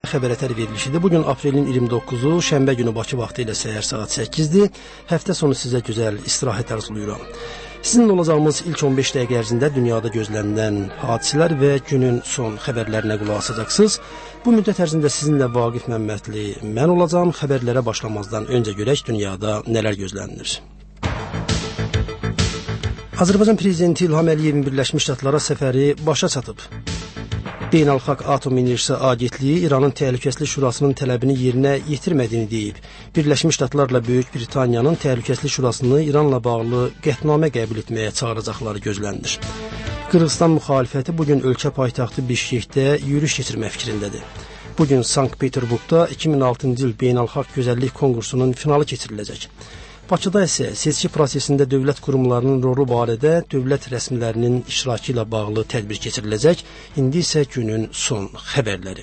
xəbərətər verilişidir. Bugün aprelin 29-u, şənbə günü Bakı vaxtı ilə səhər saat 8-dir. Həftə sonu sizə gözəl istirahət arzulayıram. Sizinlə olacağımız ilk 15 dəqiqə ərzində dünyada gözlənilən hadisələr və günün son xəbərlərinə qulaq asacaqsınız. Bu müddət ərzində sizinlə Vaqif Məmmədli mən olacağım. Xəbərlərə başlamazdan öncə görək dünyada nələr gözlənilir. Azərbaycan Prezidenti İlham Əliyevin Birləşmiş Ştatlara səfəri başa çatıb. Beynəlxalq Atom Enerjisi Agentliyi İranın Təhlükəsizlik Şurasının tələbini yerinə yetirmədiyini deyib. Birləşmiş Ştatlarla Böyük Britaniyanın Təhlükəsizlik Şurasını İranla bağlı qətnamə qəbul etməyə çağıracaqları gözlənilir. Qırğızstan müxalifəti bugün ölkə paytaxtı Bişkekdə yürüyüş keçirmək fikrindədir. Bugün Sankt-Peterburqda 2006-cı il Beynəlxalq Gözəllik Konkursunun finalı keçiriləcək. Bakıda isə seçki prosesində dövlət qurumlarının rolu barədə dövlət rəsmilərinin iştirakı ilə bağlı tədbir keçiriləcək. İndi isə günün son xəbərləri.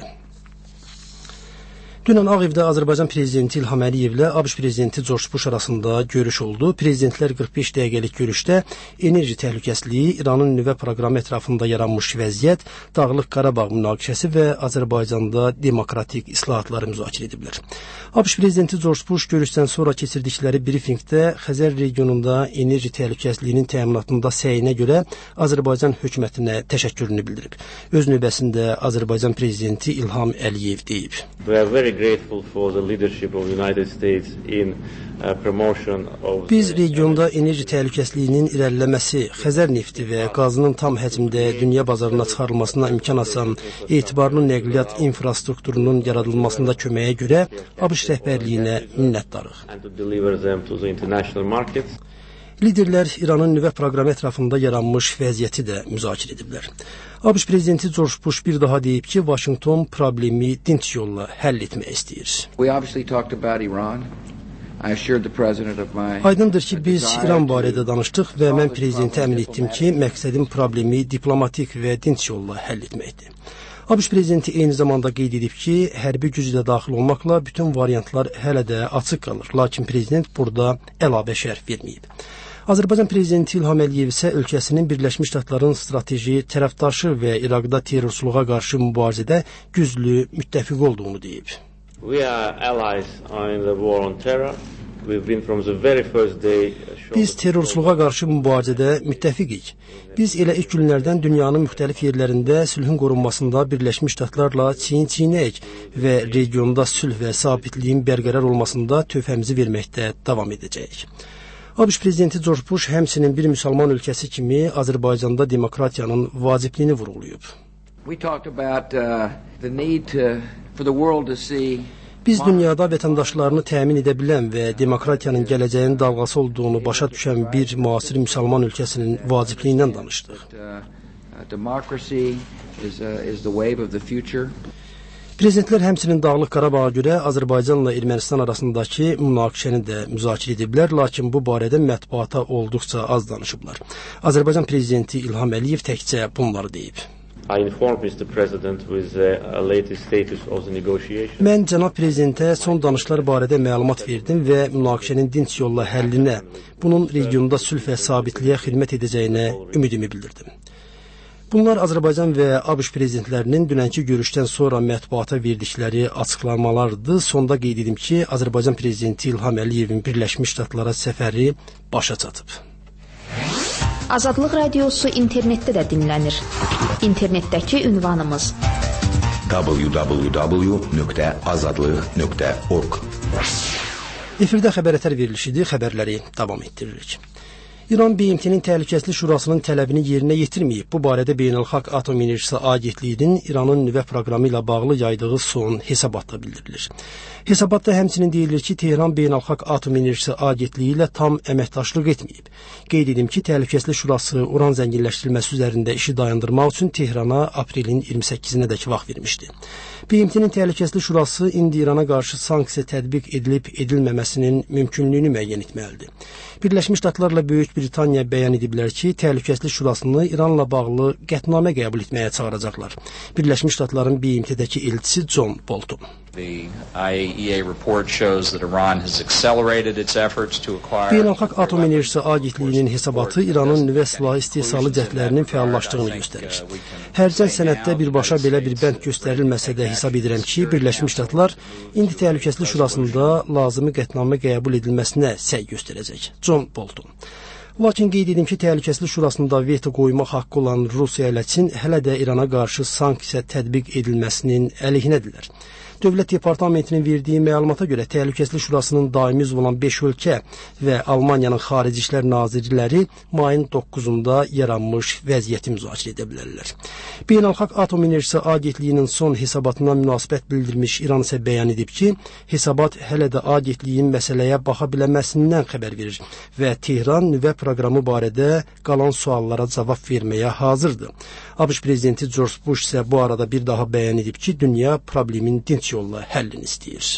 Dünən Ağ Evdə Azərbaycan Prezidenti İlham Əliyevlə ABŞ Prezidenti George Bush arasında görüş oldu. Prezidentlər 45 dəqiqəlik görüşdə enerji təhlükəsizliyi, İranın nüvə proqramı ətrafında yaranmış vəziyyət, Dağlıq Qarabağ münaqişəsi və Azərbaycanda demokratik islahatları müzakirə ediblər. ABŞ Prezidenti George Bush görüşdən sonra keçirdikləri brifinqdə Xəzər regionunda enerji təhlükəsizliyinin təminatında səyinə görə Azərbaycan hökumətinə təşəkkürünü bildirib. Öz növbəsində Azərbaycan Prezidenti İlham Əliyev deyib. Biz regionda enerji təhlükəsizliyinin irəliləməsi, Xəzər nefti və qazının tam həcmdə dünya bazarına çıxarılmasına imkan açan etibarlı nəqliyyat infrastrukturunun yaradılmasında köməyə görə ABŞ rəhbərliyinə minnətdarıq. Liderlər İranın nüvə proqramı ətrafında yaranmış vəziyyəti də müzakirə ediblər. ABŞ Prezidenti George Bush bir daha deyib ki, Vaşinqton problemi dinc yolla həll etmək istəyir. Aydındır ki, biz İran barədə danışdıq və mən prezidentə əmin etdim ki, məqsədim problemi diplomatik və dinc yolla həll etməkdir. ABŞ prezidenti eyni zamanda qeyd edib ki, hərbi güc də daxil olmaqla bütün variantlar hələ də açıq qalır, lakin prezident burada əlavə şərh verməyib. Azərbaycan Prezidenti İlham Əliyev isə ölkəsinin Birləşmiş Ştatların strateji tərəfdaşı və İraqda terrorçuluğa qarşı mübarizədə güclü müttəfiq olduğunu deyib. Biz terrorçuluğa qarşı mübarizədə müttəfiqik. Biz elə ilk günlərdən dünyanın müxtəlif yerlərində sülhün qorunmasında Birləşmiş Ştatlarla çiyin-çiyinəyik və regionda sülh və sabitliyin bərqərar olmasında töhfəmizi verməkdə davam edəcəyik. ABŞ Prezidenti George Bush həmçinin bir müsəlman ölkəsi kimi Azərbaycanda demokratiyanın vacibliyini vurğulayıb. Biz dünyada vətəndaşlarını təmin edə bilən və demokratiyanın gələcəyin dalğası olduğunu başa düşən bir müasir müsəlman ölkəsinin vacibliyindən danışdıq. Prezidentlər həmçinin Dağlıq Qarabağa görə Azərbaycanla Ermənistan arasındakı münaqişəni də müzakirə ediblər, lakin bu barədə mətbuata olduqca az danışıblar. Azərbaycan Prezidenti İlham Əliyev təkcə bunları deyib. Mən cənab prezidentə son danışıqlar barədə məlumat verdim və münaqişənin dinc yolla həllinə, bunun regionda sülh və sabitliyə xidmət edəcəyinə ümidimi bildirdim. Bunlar Azərbaycan və ABŞ prezidentlərinin dünənki görüşdən sonra mətbuata verdikləri açıqlamalardır. Sonda qeyd edim ki, Azərbaycan Prezidenti İlham Əliyevin Birləşmiş Ştatlara səfəri başa çatıb. Azadlıq Radiosu internetdə də dinlənir. İnternetdəki ünvanımız www.azadlıq.org. Efirdə xəbərətər verilişidir, xəbərləri davam etdiririk. İran BMT-nin Təhlükəsizlik Şurasının tələbini yerinə yetirməyib. Bu barədə Beynəlxalq Atom Enerjisi Agentliyinin İranın nüvə proqramı ilə bağlı yaydığı son hesabatda bildirilir. Hesabatda həmçinin deyilir ki, Tehran Beynəlxalq Atom Enerjisi Agentliyi ilə tam əməkdaşlıq etməyib. Qeyd edim ki, Təhlükəsizlik Şurası uran zənginləşdirilməsi üzərində işi dayandırmaq üçün Tehrana aprelin 28-nədək vaxt vermişdi. BMT-nin Təhlükəsizlik Şurası indi İrana qarşı sanksiya tətbiq edilib-edilməməsinin mümkünlüyünü müəyyən etməlidir. Birləşmiş Ştatlarla Böyük Britaniya bəyan ediblər ki, Təhlükəsizlik Şurasını İranla bağlı qətnamə qəbul etməyə çağıracaqlar. Birləşmiş Ştatların BMT-dəki elçisi John Bolton. The IAEA report shows that Iran has accelerated its efforts to acquire. Beynəlxalq Atom Enerjisi Agentliyinin hesabatı İranın nüvə silahı istehsalı cəhdlərinin fəallaşdığını göstərir. Hərcən sənəddə birbaşa belə bir bənd göstərilməsə də hesab edirəm ki, Birləşmiş Ştatlar indi Təhlükəsizlik Şurasında lazımi qətnamə qəbul edilməsinə səy göstərəcək. John Bolton. Lakin qeyd edim ki, Təhlükəsizlik Şurasında veto qoymaq haqqı olan Rusiya ilə Çin hələ də İrana qarşı sanksiya tətbiq edilməsinin əleyhinədirlər. Dövlət Departamentinin verdiyi məlumata görə Təhlükəsizlik Şurasının daimi üzvü olan 5 ölkə və Almaniyanın Xarici İşlər Nazirləri mayın 9-da yaranmış vəziyyəti müzakirə edə bilərlər. Beynəlxalq Atom Enerjisi Agentliyinin son hesabatına münasibət bildirmiş İran isə bəyan edib ki, hesabat hələ də agentliyin məsələyə baxa bilməməsindən xəbər verir və Tehran nüvə proqramı barədə qalan suallara cavab verməyə hazırdır. ABŞ prezidenti George Bush isə bu arada bir daha bəyan edib ki, dünya problemin dinç yolla həllini istəyir.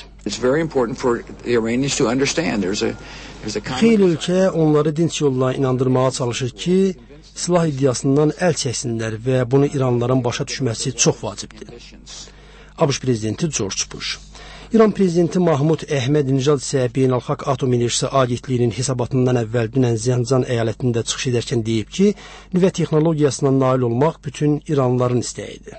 Xeyli ölkə onları dinç yolla inandırmağa çalışır ki, silah iddiasından əl çəksinlər və bunu İranlıların başa düşməsi çox vacibdir. ABŞ prezidenti George Bush. İran prezidenti Mahmud Əhmədinəcad isə Beynəlxalq Atom Enerjisi Agentliyinin hesabatından əvvəl dünən Zəncan əyalətində çıxış edərkən deyib ki, nüvə texnologiyasına nail olmaq bütün İranlıların istəyidir.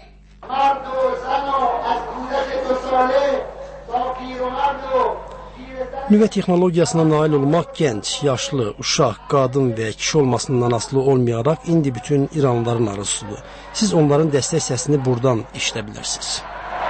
Nüvə texnologiyasına nail olmaq gənc, yaşlı, uşaq, qadın və kişi olmasından asılı olmayaraq indi bütün İranlıların arzusudur. Siz onların dəstək səsini buradan eşidə bilərsiniz.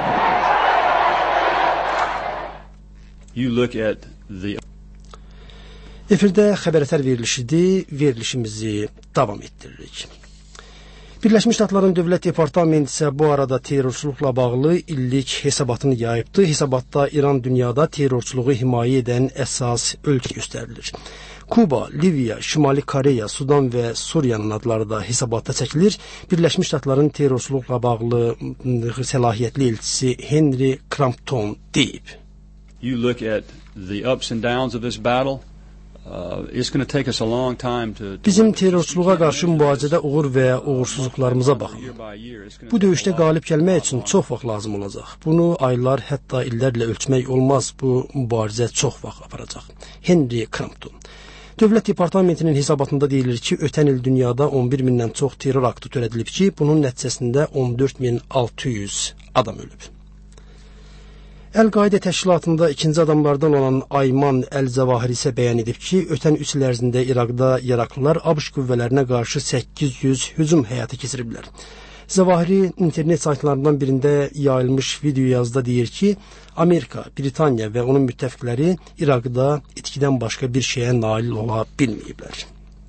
Efirdə xəbərətər verilişidir, verilişimizi davam etdiririk. Birləşmiş Ştatların Dövlət Departamenti isə bu arada terrorçuluqla bağlı illik hesabatını yayıbdı. Hesabatda İran dünyada terrorçuluğu himayə edən əsas ölkə göstərilir. Kuba, Liviya, Şimali Koreya, Sudan və Suriyanın adları da hesabatda çəkilir. Birləşmiş Ştatların terrorçuluqla bağlı səlahiyyətli elçisi Henry Crampton deyib. You look at the ups and downs of this battle. It's going to take us a long time to. Bizim terrorçuluğa qarşı mübarizədə uğur və uğursuzluqlarımıza baxın. Bu döyüşdə qalib gəlmək üçün çox vaxt lazım olacaq. Bunu aylar, hətta illərlə ölçmək olmaz. Bu mübarizə çox vaxt aparacaq. Henry Crampton. Dövlət Departamentinin hesabatında deyilir ki, ötən il dünyada 11 mindən çox terror aktı törədilib ki, bunun nəticəsində 14.600 adam ölüb. Əl-Qaidə təşkilatında ikinci adamlardan olan Ayman Əl-Zavahiri isə bəyan edib ki, ötən 3 il ərzində İraqda yaraqlılar ABŞ qüvvələrinə qarşı 800 hücum həyata keçiriblər. Zavahiri internet saytlarından birində yayılmış video yazıda deyir ki, Amerika, Britaniya və onun müttəfiqləri İraqda itkidən başqa bir şeyə nail ola bilməyiblər.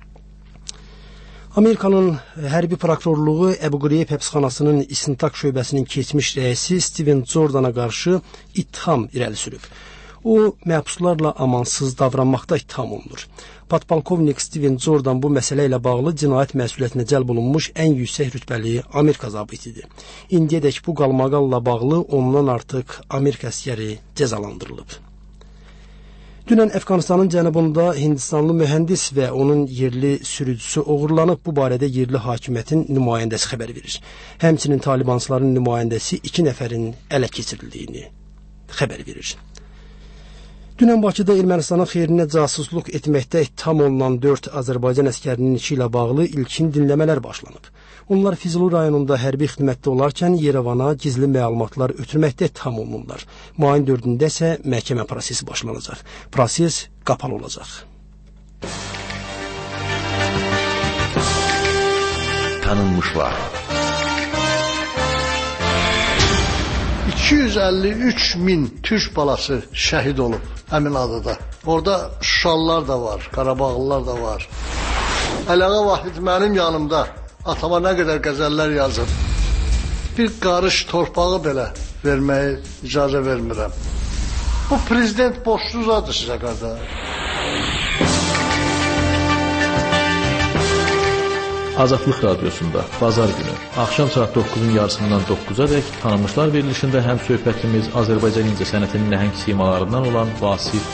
Amerikanın hərbi prokurorluğu Əbu Qreyb həbsxanasının istintaq şöbəsinin keçmiş rəisi Steven Jordana qarşı ittiham irəli sürüb. O, məhbuslarla amansız davranmaqda ittiham olunur. Podpolkovnik Steven Jordan bu məsələ ilə bağlı cinayət məsuliyyətinə cəlb olunmuş ən yüksək rütbəli Amerika zabitidir. İndiyədək bu qalmaqalla bağlı ondan artıq Amerika əsgəri cəzalandırılıb. Dünən Əfqanistanın cənubunda Hindistanlı mühəndis və onun yerli sürücüsü oğurlanıb. Bu barədə yerli hakimiyyətin nümayəndəsi xəbər verir. Həmçinin Talibansların nümayəndəsi 2 nəfərin ələ keçirildiyini xəbər verir. Dünən Bakıda Ermənistanın xeyrinə casusluq etməkdə ittiham olunan 4 Azərbaycan əskərinin işi ilə bağlı ilkin dinləmələr başlanıb. Onlar Füzuli rayonunda hərbi xidmətdə olarkən Yerevana gizli məlumatlar ötürməkdə ittiham olunurlar. Mayın 4-də isə məhkəmə prosesi başlanacaq. Proses qapalı olacaq. Tanınmışlar. 253 min Türk balası şəhid olub həmin adada. Orada Şuşalılar da var, Qarabağlılar da var. Əlağa Vahid mənim yanımda atama nə qədər qəzəllər yazıb. Bir qarış torpağı belə verməyə icazə vermirəm. Bu prezident boşluqdadır sizə qardaş. Azadlıq Radiosunda Bazar günü axşam saat 9-un yarısından 9-a dək tanınmışlar verilişində həm söhbətimiz Azərbaycan incə sənətinin nəhəng simalarından olan Vasif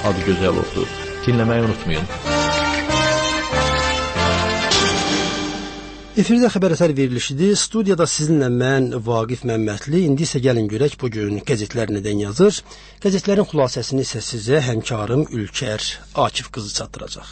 Adıgözəlovdur. Dinləməyi unutmayın. Efirdə xəbər verilişidir. Studiyada sizinlə mən Vaqif Məmmədli. İndi isə gəlin görək bu gün qəzetlər nədən yazır. Qəzetlərin xülasəsini isə sizə həmkarım Ülkər Akif qızı çatdıracaq.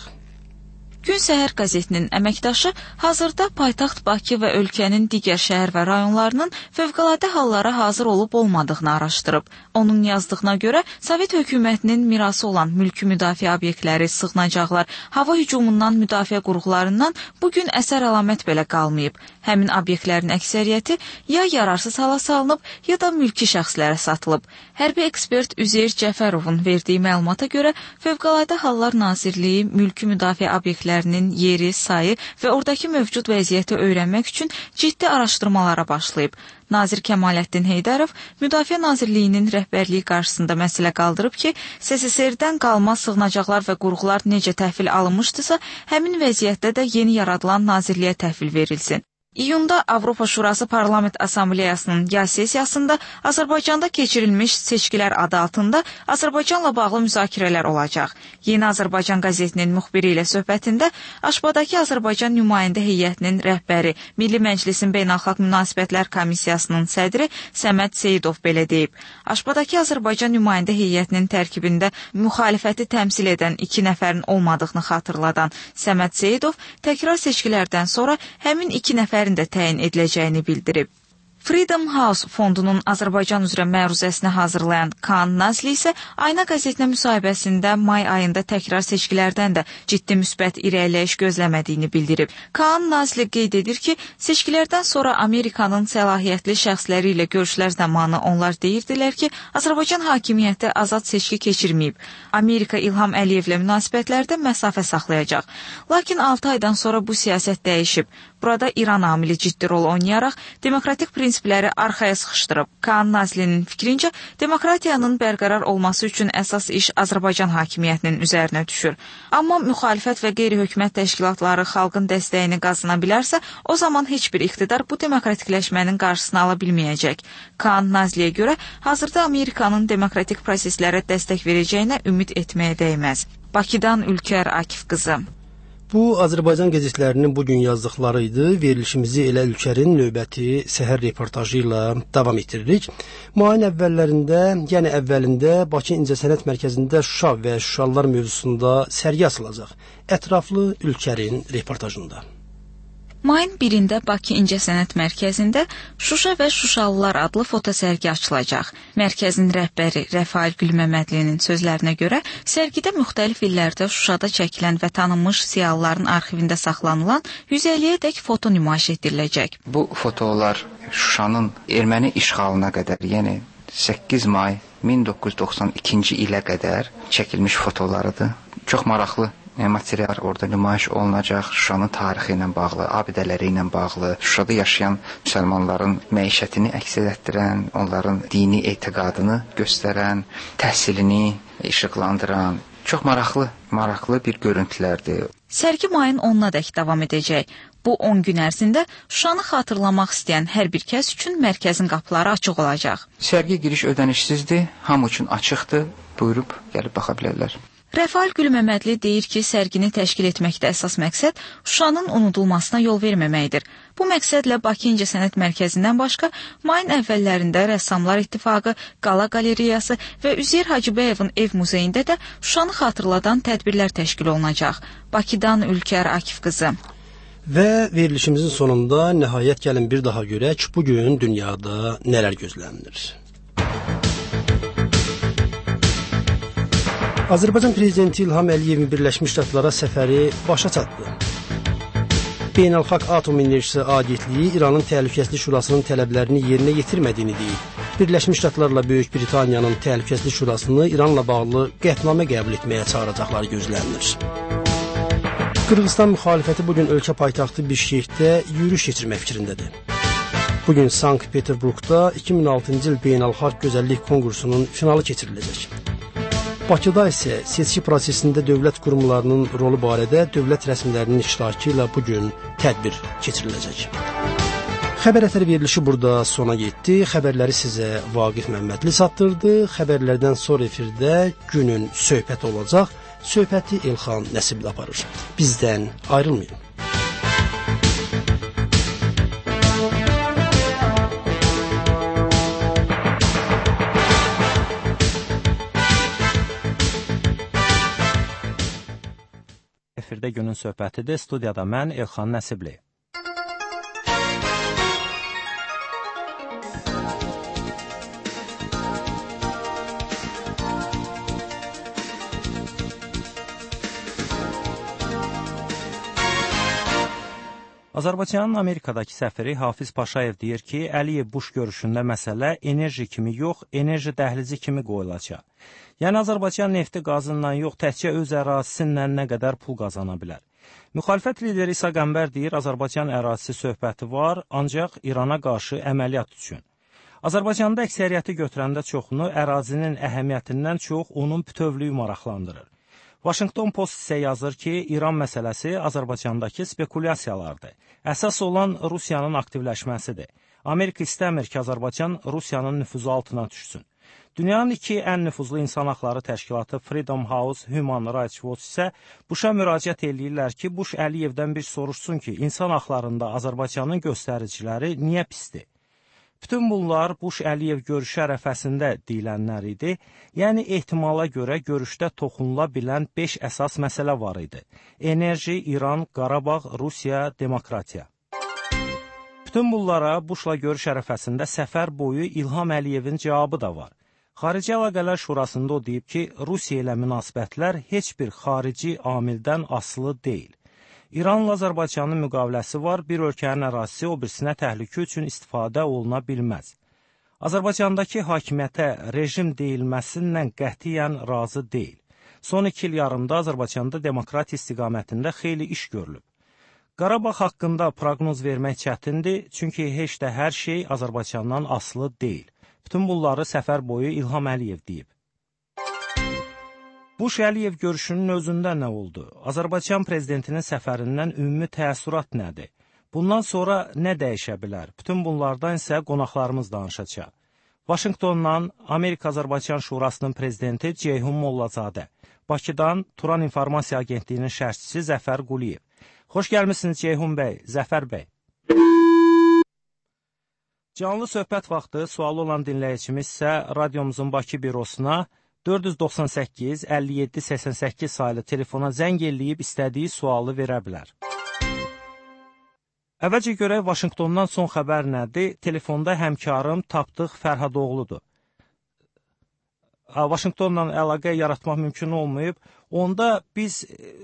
Gün Səhər qəzetinin əməkdaşı hazırda paytaxt Bakı və ölkənin digər şəhər və rayonlarının fövqəladə hallara hazır olub olmadığını araşdırıb. Onun yazdığına görə Sovet hökumətinin mirası olan mülki müdafiə obyektləri, sığınacaqlar, hava hücumundan müdafiə qurğularından bugün əsər əlamət belə qalmayıb. Həmin obyektlərin əksəriyyəti ya yararsız hala salınıb, ya da mülki şəxslərə satılıb. Hərbi ekspert Üzeyir Cəfərovun verdiyi məlumata görə Fövqəladə Hallar Nazirliyi mülki müdafiə obyektlərinin yeri, sayı və oradakı mövcud vəziyyəti öyrənmək üçün ciddi araşdırmalara başlayıb. Nazir Kəmaləddin Heydərov Müdafiə Nazirliyinin rəhbərliyi qarşısında məsələ qaldırıb ki, SSR-dən qalma sığınacaqlar və qurğular necə təhvil alınmışdısa, həmin vəziyyətdə də yeni yaradılan nazirliyə təhvil verilsin. İyunda Avropa Şurası Parlament Assambleyasının yay sessiyasında Azərbaycanda keçirilmiş seçkilər adı altında Azərbaycanla bağlı müzakirələr olacaq. Yeni Azərbaycan qəzetinin müxbiri ilə söhbətində Aşbadakı Azərbaycan nümayəndə heyətinin rəhbəri, Milli Məclisin Beynəlxalq Münasibətlər Komissiyasının sədri Səməd Seyidov belə deyib. Aşbadakı Azərbaycan nümayəndə heyətinin tərkibində müxalifəti təmsil edən 2 nəfərin olmadığını xatırladan Səməd Seyidov təkrar seçkilərdən sonra həmin 2 nəfər də təyin ediləcəyini bildirib. Freedom House fondunun Azərbaycan üzrə məruzəsini hazırlayan Kaan Nazli isə Ayna qəzetinə müsahibəsində may ayında təkrar seçkilərdən də ciddi müsbət irəliləyiş gözləmədiyini bildirib. Kaan Nazli qeyd edir ki, seçkilərdən sonra Amerikanın səlahiyyətli şəxsləri ilə görüşlər zamanı onlar deyirdilər ki, Azərbaycan hakimiyyəti azad seçki keçirməyib. Amerika İlham Əliyevlə münasibətlərdə məsafə saxlayacaq. Lakin 6 aydan sonra bu siyasət dəyişib. Burada İran amili ciddi rol oynayaraq demokratik prinsipləri arxaya sıxışdırıb. Kaan Nazlinin fikrincə, demokratiyanın bərqərar olması üçün əsas iş Azərbaycan hakimiyyətinin üzərinə düşür. Amma müxalifət və qeyri-hökumət təşkilatları xalqın dəstəyini qazana bilərsə, o zaman heç bir iqtidar bu demokratikləşmənin qarşısını ala bilməyəcək. Kaan Nazliyə görə hazırda Amerikanın demokratik proseslərə dəstək verəcəyinə ümid etməyə dəyməz. Bakıdan Ülkər Akif qızı. Bu Azərbaycan qəzetlərinin bugün yazdıqları idi. Verilişimizi elə Ülkərin növbəti səhər reportajı ilə davam etdiririk. Mayın əvvəllərində, yəni əvvəlində Bakı İncəsənət Mərkəzində Şuşa və Şuşalılar mövzusunda sərgi açılacaq. Ətraflı Ülkərin reportajında. Mayın 1-də Bakı İncəsənət Mərkəzində Şuşa və Şuşalılar adlı fotosərgi açılacaq. Mərkəzin rəhbəri Rəfail Gülməmmədlinin sözlərinə görə, sərgidə müxtəlif illərdə Şuşada çəkilən və tanınmış ziyalıların arxivində saxlanılan 150-yədək foto nümayiş etdiriləcək. Bu fotolar Şuşanın erməni işğalına qədər, yəni 8 may 1992-ci ilə qədər çəkilmiş fotolarıdır. Çox maraqlı material orada nümayiş olunacaq. Şuşanın tarixi ilə bağlı, abidələri ilə bağlı, Şuşada yaşayan müsəlmanların məişətini əks etdirən, onların dini etiqadını göstərən, təhsilini işıqlandıran, çox maraqlı bir görüntülərdir. Sərgi mayın 10-nadək davam edəcək. Bu 10 gün ərzində Şuşanı xatırlamaq istəyən hər bir kəs üçün mərkəzin qapıları açıq olacaq. Sərgi giriş ödənişsizdir, hamı üçün açıqdır. Buyurub gəlib baxa bilərlər. Rəfail Gülməmmədli deyir ki, sərgini təşkil etməkdə əsas məqsəd Şuşanın unudulmasına yol verməməkdir. Bu məqsədlə Bakı İncəsənət Mərkəzindən başqa mayın əvvəllərində Rəssamlar İttifaqı, Qala Qalereyası və Üzeyir Hacıbəyevin ev muzeyində də Şuşanı xatırladan tədbirlər təşkil olunacaq. Bakıdan Ülkər Akif qızı. Və verilişimizin sonunda nəhayət gəlin bir daha görək, bugün dünyada nələr gözlənilir. Azərbaycan Prezidenti İlham Əliyevin Birləşmiş Ştatlara səfəri başa çatdı. Beynəlxalq Atom Enerjisi Agentliyi İranın Təhlükəsizlik Şurasının tələblərini yerinə yetirmədiyini deyib. Birləşmiş Ştatlarla Böyük Britaniyanın Təhlükəsizlik Şurasını İranla bağlı qətnamə qəbul etməyə çağıracaqları gözlənilir. Qırğızstan müxalifəti bugün ölkə paytaxtı Bişkekdə yürüyüş keçirmək fikrindədir. Bugün Sankt-Peterburqda 2006-cı il Beynəlxalq Gözəllik Konkursunun finalı keçiriləcək. Bakıda isə seçki prosesində dövlət qurumlarının rolu barədə dövlət rəsmilərinin iştirakı ilə bugün tədbir keçiriləcək. Xəbər əsəri verilişi burada sona yetdi. Xəbərləri sizə Vaqif Məmmədli çatdırdı. Xəbərlərdən sonra efirdə günün söhbəti olacaq. Söhbəti Elxan Nəsibli aparır. Bizdən ayrılmayın. efirdə günün söhbətidir. Studiyada mən Elxan Nəsibli. Azərbaycanın Amerikadakı səfiri Hafiz Paşayev deyir ki, Əliyev-Buş görüşündə məsələ enerji kimi yox, enerji dəhlizi kimi qoyulacaq. Yəni, Azərbaycan nefti qazından yox, təkcə öz ərazisindən nə qədər pul qazana bilər. Müxalifət lideri İsa Qəmbər deyir, Azərbaycan ərazisi söhbəti var, ancaq İrana qarşı əməliyyat üçün. Azərbaycanda əksəriyyəti götürəndə çoxunu ərazinin əhəmiyyətindən çox onun bütövlüyü maraqlandırır. Washington Post isə yazır ki, İran məsələsi Azərbaycandakı spekulyasiyalardır. Əsas olan Rusiyanın aktivləşməsidir. Amerika istəmir ki, Azərbaycan Rusiyanın nüfuzu altına düşsün. Dünyanın iki ən nüfuzlu insan haqları təşkilatı Freedom House, Human Rights Watch isə Buşa müraciət edirlər ki, Buş Əliyevdən bir soruşsun ki, insan haqlarında Azərbaycanın göstəriciləri niyə pisdir? Bütün bunlar Buş Əliyev görüşü ərəfəsində deyilənlər idi, yəni ehtimala görə görüşdə toxunula bilən 5 əsas məsələ var idi. Enerji, İran, Qarabağ, Rusiya, demokratiya. Bütün bunlara Buşla görüş ərəfəsində səfər boyu İlham Əliyevin cavabı da var. Xarici Əlaqələr Şurasında o deyib ki, Rusiya ilə münasibətlər heç bir xarici amildən asılı deyil. İranla Azərbaycanın müqaviləsi var, bir ölkənin ərazisi o birisinə təhlükə üçün istifadə oluna bilməz. Azərbaycandakı hakimiyyətə rejim deyilməsindən qətiyyən razı deyil. Son 2 il yarımda Azərbaycanda demokratiya istiqamətində xeyli iş görülüb. Qarabağ haqqında proqnoz vermək çətindir, çünki heç də hər şey Azərbaycandan asılı deyil. Bütün bunları səfər boyu İlham Əliyev deyib. Buş Əliyev görüşünün özündə nə oldu? Azərbaycan prezidentinin səfərindən ümumi təəssürat nədir? Bundan sonra nə dəyişə bilər? Bütün bunlardan isə qonaqlarımız danışacaq. Vaşinqtondan Amerika-Azərbaycan Şurasının prezidenti Ceyhun Mollazadə, Bakıdan Turan İnformasiya Agentliyinin şərhçisi Zəfər Quliyev. Xoş gəlmişsiniz Ceyhun bəy, Zəfər bəy. Canlı söhbət vaxtı sualı olan dinləyicimiz isə radiomuzun Bakı bürosuna 498-57-88 sayılı telefona zəng eləyib istədiyi sualı verə bilər. Əvvəlcə görək Vaşinqtondan son xəbər nədir? Telefonda həmkarım Tapdıq Fərhadoğludur. Vaşinqtonla əlaqə yaratmaq mümkün olmayıb. Onda biz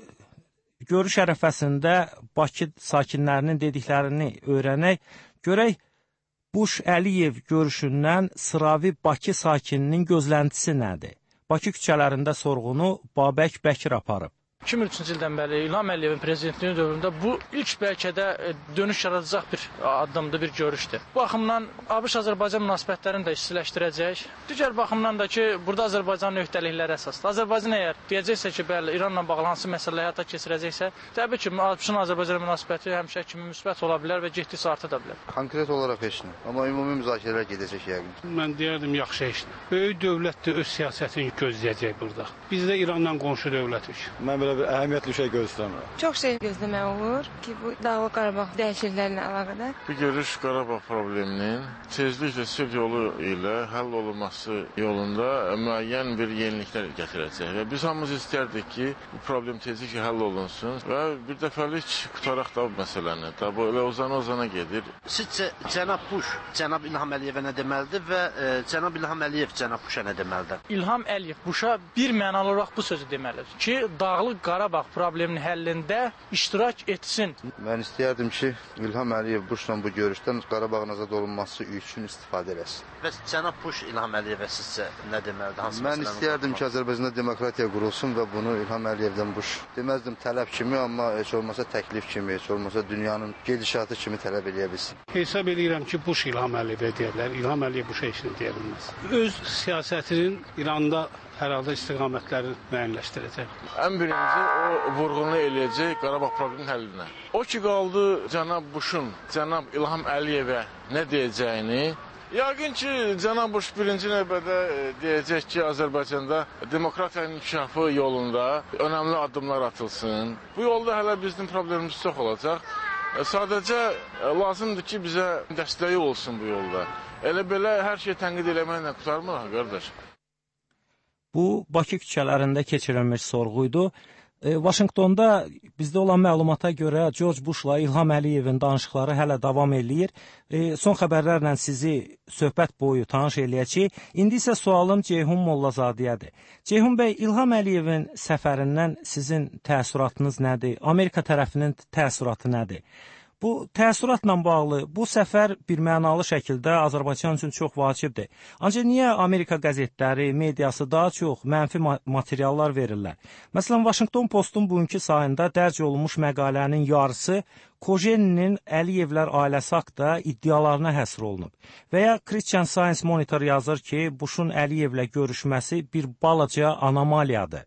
görüş ərəfəsində Bakı sakinlərinin dediklərini öyrənək. Görək, Buş Əliyev görüşündən sıravi Bakı sakininin gözləntisi nədir? Bakı küçələrində sorğunu Babək Bəkir aparıb. 2003-cü ildən bəri İlham Əliyevin prezidentliyi dövründə bu ilk bəlkə də dönüş yaradacaq bir addımdır, bir görüşdür. Bu baxımdan ABŞ-Azərbaycan münasibətlərini də istiləşdirəcək. Digər baxımdan da ki, burada Azərbaycanın öhdəlikləri əsasdır. Azərbaycan əgər deyəcəksə ki, bəli, İranla bağlı hansı məsələləri həyata keçirəcəksə, təbii ki, ABŞ-ın Azərbaycan münasibəti həmişə kimi müsbət ola bilər və getdikcə arta da bilər. Konkret olaraq heç nə, amma ümumi müzakirələr gedəcək yəqin. Mən deyərdim, yaxşı heç nə. Böyük dövlətdir, öz siyasətini gözləyəcək burada. Biz də İrandan qonşu dövlətik. Mən belə bir əhəmiyyətli şey gözləmirəm. Çox şey gözləmək olur ki, bu Dağlıq Qarabağ dəyişikliklərlə əlaqədar. Bu görüş Qarabağ probleminin tezliklə sülh yolu ilə həll olunması yolunda müəyyən bir yeniliklər gətirəcək. Və biz hamımız istərdik ki, bu problem tezliklə həll olunsun və bir dəfəlik qutaraq da bu məsələni. Da bu elə uzana gedir. Sizcə cənab Buş cənab İlham Əliyevə nə deməlidir və cənab İlham Əliyev cənab Buşa nə deməlidir? İlham Əliyev Buşa bir mənalı olaraq bu sözü deməlidir ki, Dağlıq Qarabağ probleminin həllində iştirak etsin. Mən istəyərdim ki, İlham Əliyev Buşla bu görüşdən Qarabağın azad olunması üçün istifadə eləsin. Və cənab Buş İlham Əliyevə sizcə nə deməlidir? Mən istəyərdim ki, Azərbaycanda demokratiya qurulsun və bunu İlham Əliyevdən Buş deməzdim tələb kimi, amma heç olmasa təklif kimi, heç olmasa dünyanın gedişatı kimi tələb eləyə bilsin. Hesab edirəm ki, Buş İlham Əliyevə deyə bilər, İlham Əliyev Buşa heç nə deyə bilməz. Öz siyasətinin İranda hər halda istiqamətləri müəyyənləşdirəcək. Ən birinci o vurğunu eləyəcək Qarabağ probleminin həllinə. O ki qaldı cənab Buşun, cənab İlham Əliyevə nə deyəcəyini, yəqin ki, cənab Buş birinci növbədə deyəcək ki, Azərbaycanda demokratiyanın inkişafı yolunda önəmli addımlar atılsın. Bu yolda hələ bizim problemimiz çox olacaq. Sadəcə lazımdır ki, bizə dəstəyi olsun bu yolda. Elə belə hər şey tənqid eləməklə qurtarmır, qardaş. Bu, Bakı küçələrində keçirilmiş sorğuydu. Vaşinqtonda bizdə olan məlumata görə George Bushla İlham Əliyevin danışıqları hələ davam eləyir. Son xəbərlərlə sizi söhbət boyu tanış eləyəcək. İndi isə sualım Ceyhun Mollazadiyədir. Ceyhun bəy, İlham Əliyevin səfərindən sizin təəssüratınız nədir? Amerika tərəfinin təəssüratı nədir? Bu təəssüratla bağlı bu səfər birmənalı şəkildə Azərbaycan üçün çox vacibdir. Ancaq niyə Amerika qəzetləri, mediası daha çox mənfi materiallar verirlər? Məsələn, Washington Postun bugünkü sayında dərc olunmuş məqalənin yarısı Kojeninin Əliyevlər ailəsi haqda iddialarına həsr olunub. Və ya Christian Science Monitor yazır ki, Bushun Əliyevlə görüşməsi bir balaca anomaliyadır.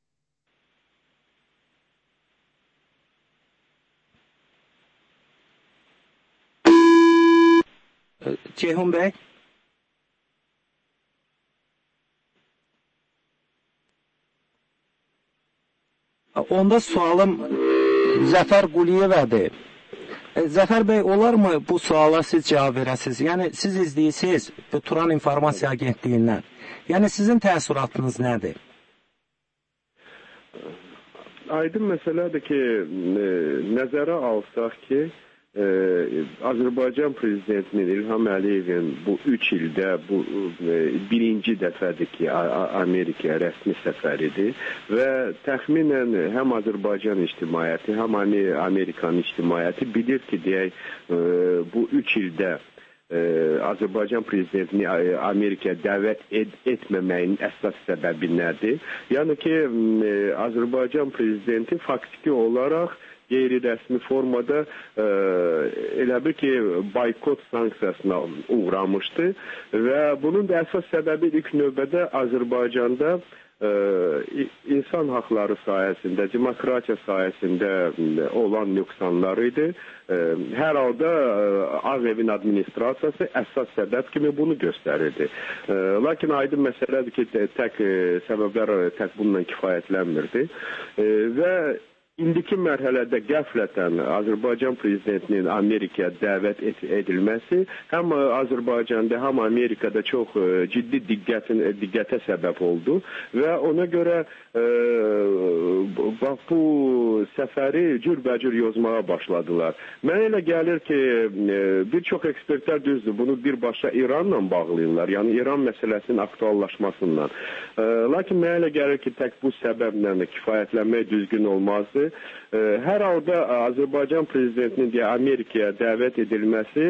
Ceyhun bəy? Onda sualım Zəfər Quliyevədir. Zəfər bəy, olarmı bu suala siz cavab verəsiniz? Yəni, siz izləyirsiniz Turan İnformasiya Agentliyindən. Yəni, sizin təəssüratınız nədir? Aydın məsələdir ki, nəzərə alsaq ki, Azərbaycan prezidentinin İlham Əliyevin bu 3 ildə bu birinci dəfədir ki, Amerikaya rəsmi səfəridir və təxminən həm Azərbaycan ictimaiyyəti, həm Amerikanın ictimaiyyəti bilir ki, deyək, bu 3 ildə Azərbaycan prezidentini Amerikaya dəvət etməməyin əsas səbəbi nədir? Yəni ki, Azərbaycan prezidenti faktiki olaraq qeyri-rəsmi formada elə bir ki, boykot sanksiyasına uğramışdı və bunun da əsas səbəbi ilk növbədə Azərbaycanda insan haqları sayəsində, demokratiya sayəsində olan nöqsanlar idi. Hər halda Ağ Evin administrasiyası əsas səbəb kimi bunu göstərirdi. Lakin aydın məsələdir ki, tək səbəblər tək bununla kifayətlənmirdi və İndiki mərhələdə qəflətən Azərbaycan prezidentinin Amerikaya dəvət edilməsi həm Azərbaycanda, həm Amerikada çox ciddi diqqətə səbəb oldu və ona görə bu səfəri cürbəcür yozmağa başladılar. Mənə elə gəlir ki, bir çox ekspertlər düzdür, bunu birbaşa İranla bağlayırlar, yəni İran məsələsinin aktuallaşmasından. Lakin mənə elə gəlir ki, tək bu səbəblə kifayətlənmək düzgün olmazdı. Hər halda Azərbaycan prezidentinin Amerikaya dəvət edilməsi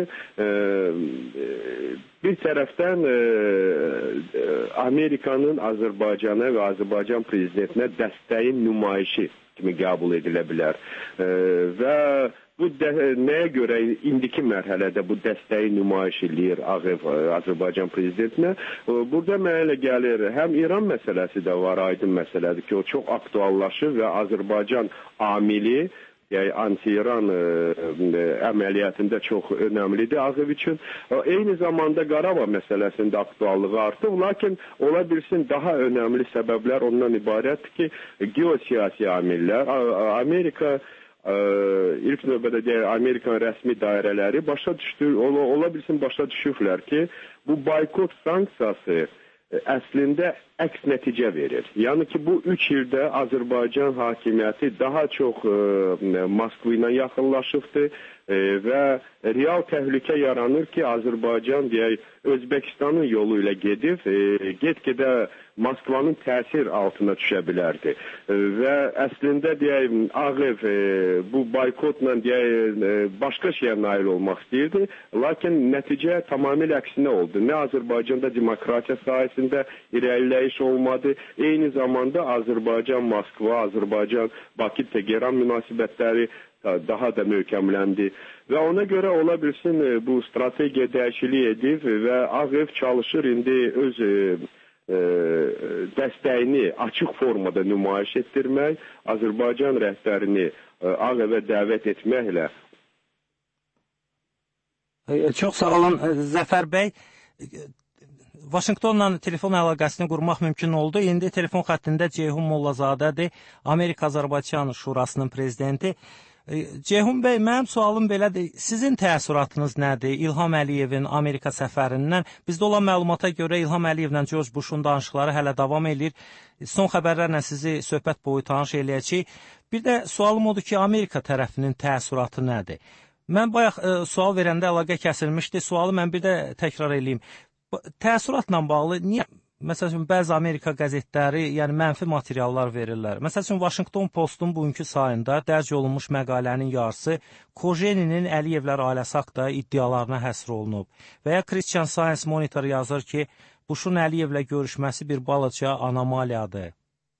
bir tərəfdən Amerikanın Azərbaycana və Azərbaycan prezidentinə dəstəyin nümayişi kimi qəbul edilə bilər və bu nəyə görə indiki mərhələdə bu dəstəyi nümayiş eləyir Azərbaycan prezidentinə? Burada mənə elə gəlir, həm İran məsələsi də var, aydın məsələdir ki, o çox aktuallaşır və Azərbaycan amili, yəni anti-İran əməliyyatında çox önəmlidir Ağev üçün. Eyni zamanda Qarabağ məsələsində aktuallığı artıb, lakin ola bilsin daha önəmli səbəblər ondan ibarətdir ki, geosiyasi amillər, Amerika ilk növbədə Amerikan rəsmi dairələri ola bilsin başa düşüblər ki, bu boykot sanksiyası əslində əks nəticə verir. Yəni ki, bu 3 ildə Azərbaycan hakimiyyəti daha çox Moskva ilə yaxınlaşıbdır və real təhlükə yaranır ki, Azərbaycan deyək, Özbəkistanın yolu ilə gedib, get-gedə Moskvanın təsir altına düşə bilərdi. Və əslində deyək, Ağev bu boykotla deyək, başqa şeyə nail olmaq istəyirdi, lakin nəticə tamamilə əksinə oldu. Nə Azərbaycanda demokratiya sayəsində irəliləyiş olmadı, eyni zamanda Azərbaycan-Moskva, Azərbaycan-Bakı-Teheran münasibətləri daha da möhkəmləndi və ona görə ola bilsin bu strategiya dəyişiklik edib və Ağev çalışır indi öz dəstəyini açıq formada nümayiş etdirmək, Azərbaycan rəhbərini Ağevə dəvət etməklə. Çox sağ olun Zəfər bəy. Vaşinqtonla telefon əlaqəsini qurmaq mümkün oldu. İndi telefon xəttində Ceyhun Mollazadədir, Amerika-Azərbaycan Şurasının prezidenti. Ceyhun bəy, mənim sualım belədir. Sizin təəssüratınız nədir İlham Əliyevin Amerika səfərindən? Bizdə olan məlumata görə İlham Əliyevlə George Bush'un danışıqları hələ davam edir. Son xəbərlərlə sizi söhbət boyu tanış eləyəcək. Bir də sualım odur ki, Amerika tərəfinin təəssüratı nədir? Mən bayaq sual verəndə əlaqə kəsilmişdi. Sualı mən bir də təkrar edeyim. Təəssüratla bağlı niyə? Məsəl üçün, bəzi Amerika qəzetləri mənfi materiallar verirlər. Məsəl üçün, Washington Postun bugünkü sayında dərc olunmuş məqalənin yarısı Kojeninin Əliyevlər ailəsi haqda iddialarına həsr olunub. Və ya Christian Science Monitor yazır ki, Bush'un Əliyevlə görüşməsi bir balaca anomaliyadır.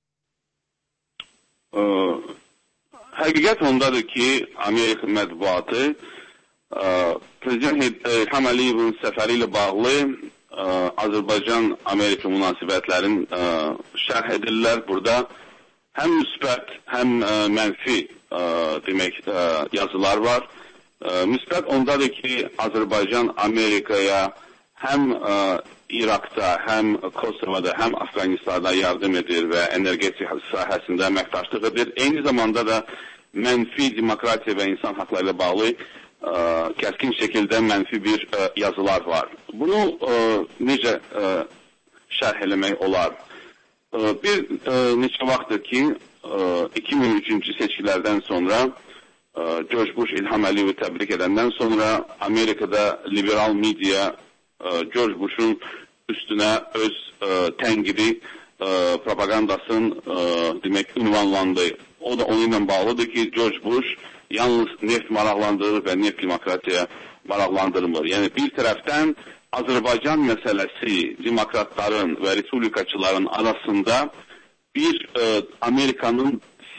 Həqiqət ondadır ki, Amerika mətbuatı Prezident İlham Əliyevin səfəri ilə bağlı Azərbaycan-Amerika münasibətlərin şərh edirlər. Burada həm müsbət, həm mənfi yazılar var. Müsbət ondadır ki, Azərbaycan Amerikaya həm İraqda, həm Kosovada, həm Afqanistanda yardım edir və energetik sahəsində əməkdaşlıq edir. Eyni zamanda da mənfi demokratiya və insan haqları ilə bağlı kəskin şəkildə mənfi bir yazılar var. Bunu necə şərh eləmək olar? Bir neçə vaxtdır ki, 2003-cü seçkilərdən sonra George Bush İlham Əliyevi təbrik edəndən sonra Amerikada liberal media George Bush'un üstünə öz tənqidi propagandasını demək ünvanlandı. O da onunla bağlıdır ki, George Bush yalnız neft maraqlandırır və neft demokratiya maraqlandırmır. Yəni bir tərəfdən Azərbaycan məsələsi demokratların və respublikaçıların arasında bir Amerikanın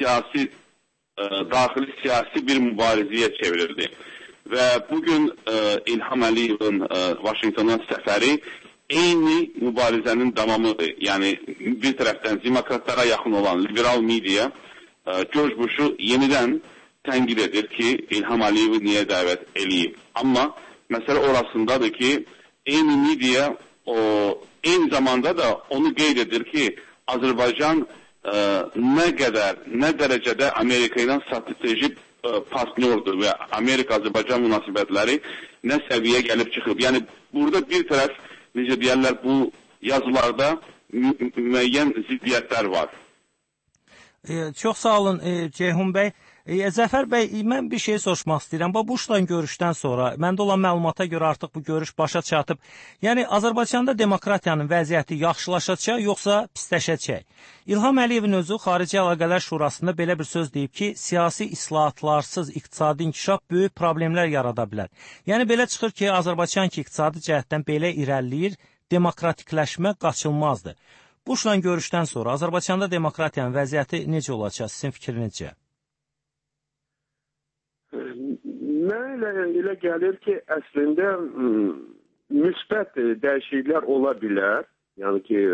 daxili siyasi bir mübarizəyə çevrildi. Və bugün İlham Əliyevin Washingtona səfəri eyni mübarizənin davamıdır. Yəni bir tərəfdən demokratlara yaxın olan liberal media George Bush'u yenidən tənqid edir ki, İlham Əliyevi niyə dəvət eləyib. Amma məsələ orasındadır ki, eyni media eyni zamanda da onu qeyd edir ki, Azərbaycan nə dərəcədə Amerika ilə strateji partnyordur və Amerika-Azərbaycan münasibətləri nə səviyyə gəlib çıxıb. Yəni, burada bir tərəf, necə deyərlər, bu yazılarda müəyyən ziddiyyətlər var. Çox sağ olun Ceyhun bəy. Zəfər bəy, mən bir şey soruşmaq istəyirəm. Bush'la görüşdən sonra, məndə olan məlumata görə artıq bu görüş başa çatıb. Yəni, Azərbaycanda demokratiyanın vəziyyəti yaxşılaşacaq, yoxsa pisləşəcək? İlham Əliyevin özü Xarici Əlaqələr Şurasında belə bir söz deyib ki, siyasi islahatlarsız iqtisadi inkişaf böyük problemlər yarada bilər. Yəni, belə çıxır ki, Azərbaycan ki, iqtisadi cəhətdən belə irəliləyir, demokratikləşmə qaçılmazdır. Bush'la görüşdən sonra Azərbaycanda demokratiyanın vəziyyəti necə olacaq, sizin fikrinizcə? Mənə elə gəlir ki, əslində müsbət dəyişikliklər ola bilər. Yəni ki,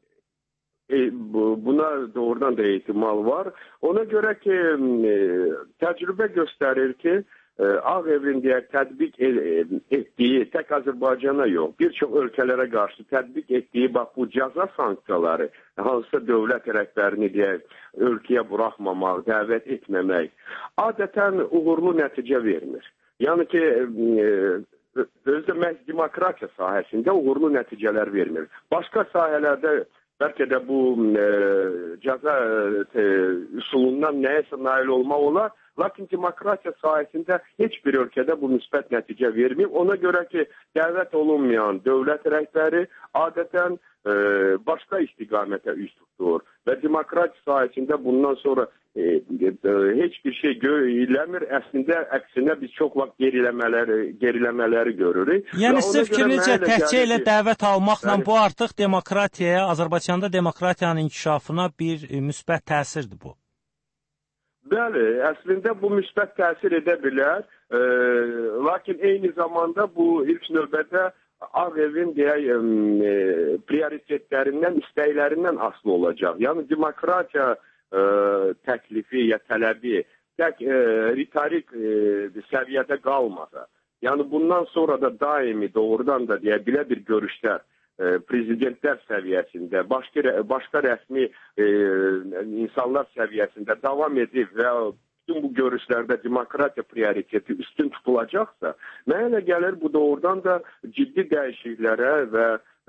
buna doğrudan da ehtimal var. Ona görə ki, təcrübə göstərir ki, Ağ Evin tətbiq etdiyi tək Azərbaycana yox, bir çox ölkələrə qarşı tətbiq etdiyi bu cəza sanksiyaları, hansısa dövlət rəhbərini ölkəyə buraxmamaq, dəvət etməmək, adətən uğurlu nəticə vermir. Yəni ki, özdə məhz demokratiya sahəsində uğurlu nəticələr vermir. Başqa sahələrdə bəlkə də bu cəza üsulundan nəyəsə nail olmaq olar, lakin demokratiya sahəsində heç bir ölkədə bu müsbət nəticə vermir. Ona görə ki, dəvət olunmayan dövlət rəhbəri adətən başqa istiqamətə üst tutur və demokratiya sahəsində bundan sonra heç bir şey eləmir. Əslində, əksinə biz çox vaxt geriləmələri görürük. Yəni, sizin fikrinizcə təkcə ilə dəvət almaqla bu artıq demokratiyaya, Azərbaycanda demokratiyanın inkişafına bir müsbət təsirdir bu? Bəli, əslində bu müsbət təsir edə bilər, lakin eyni zamanda bu ilk növbədə Ağ Evin prioritetlərindən, istəklərindən asılı olacaq. Yəni, demokratiya təklifi ya tələbi tək ritorik səviyyədə qalmasa, yəni bundan sonra da daimi doğrudan da belə bir görüşlər prezidentlər səviyyəsində, başqa rəsmi insanlar səviyyəsində davam edib və bütün bu görüşlərdə demokratiya prioriteti üstün tutulacaqsa, mənə elə gəlir bu doğrudan da ciddi dəyişikliklərə və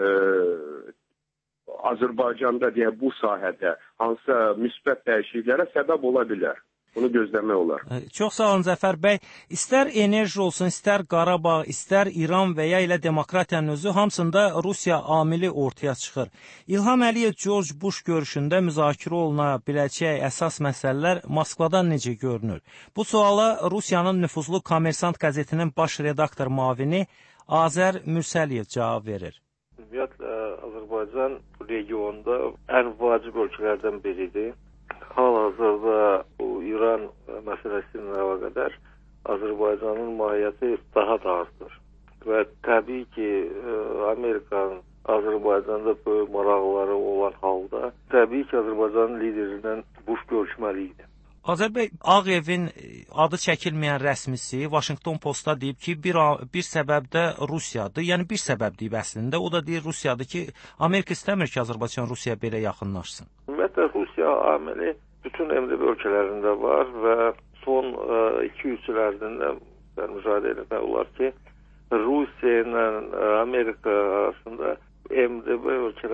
Azərbaycanda deyək bu sahədə hansısa müsbət dəyişikliklərə səbəb ola bilər. Bunu gözləmək olar. Çox sağ olun Zəfər bəy. İstər enerji olsun, istər Qarabağ, istər İran və ya elə demokratiyanın özü hamısında Rusiya amili ortaya çıxır. İlham Əliyev George Bush görüşündə müzakirə oluna biləcək əsas məsələlər Moskvadan necə görünür? Bu suala Rusiyanın nüfuzlu Kommersant qəzetinin baş redaktor müavini Azər Mürsəliyev cavab verir. Ümumiyyətlə Azərbaycan regionda ən vacib ölkələrdən biridir. Hal-hazırda bu İran məsələsinin əlaqədar Azərbaycanın mahiyyəti daha da artır. Və təbii ki, Amerikanın Azərbaycanda böyük maraqları olan halda, təbii ki, Azərbaycanın liderindən Bush görüşməliydi. Azər bəy, Ağ Evin adı çəkilməyən rəsmisi Washington Postda deyib ki, bir səbəb də Rusiyadır. Yəni bir səbəb deyib əslində. O da deyir Rusiyadır ki, Amerika istəmir ki, Azərbaycan Rusiyaya belə yaxınlaşsın. Ümumiyyətlə Rusiya amili bütün MDB ölkələrində var və son 2-3 il ərzində müşahidə etmək olar ki, Rusiya ilə Amerika arasında MDB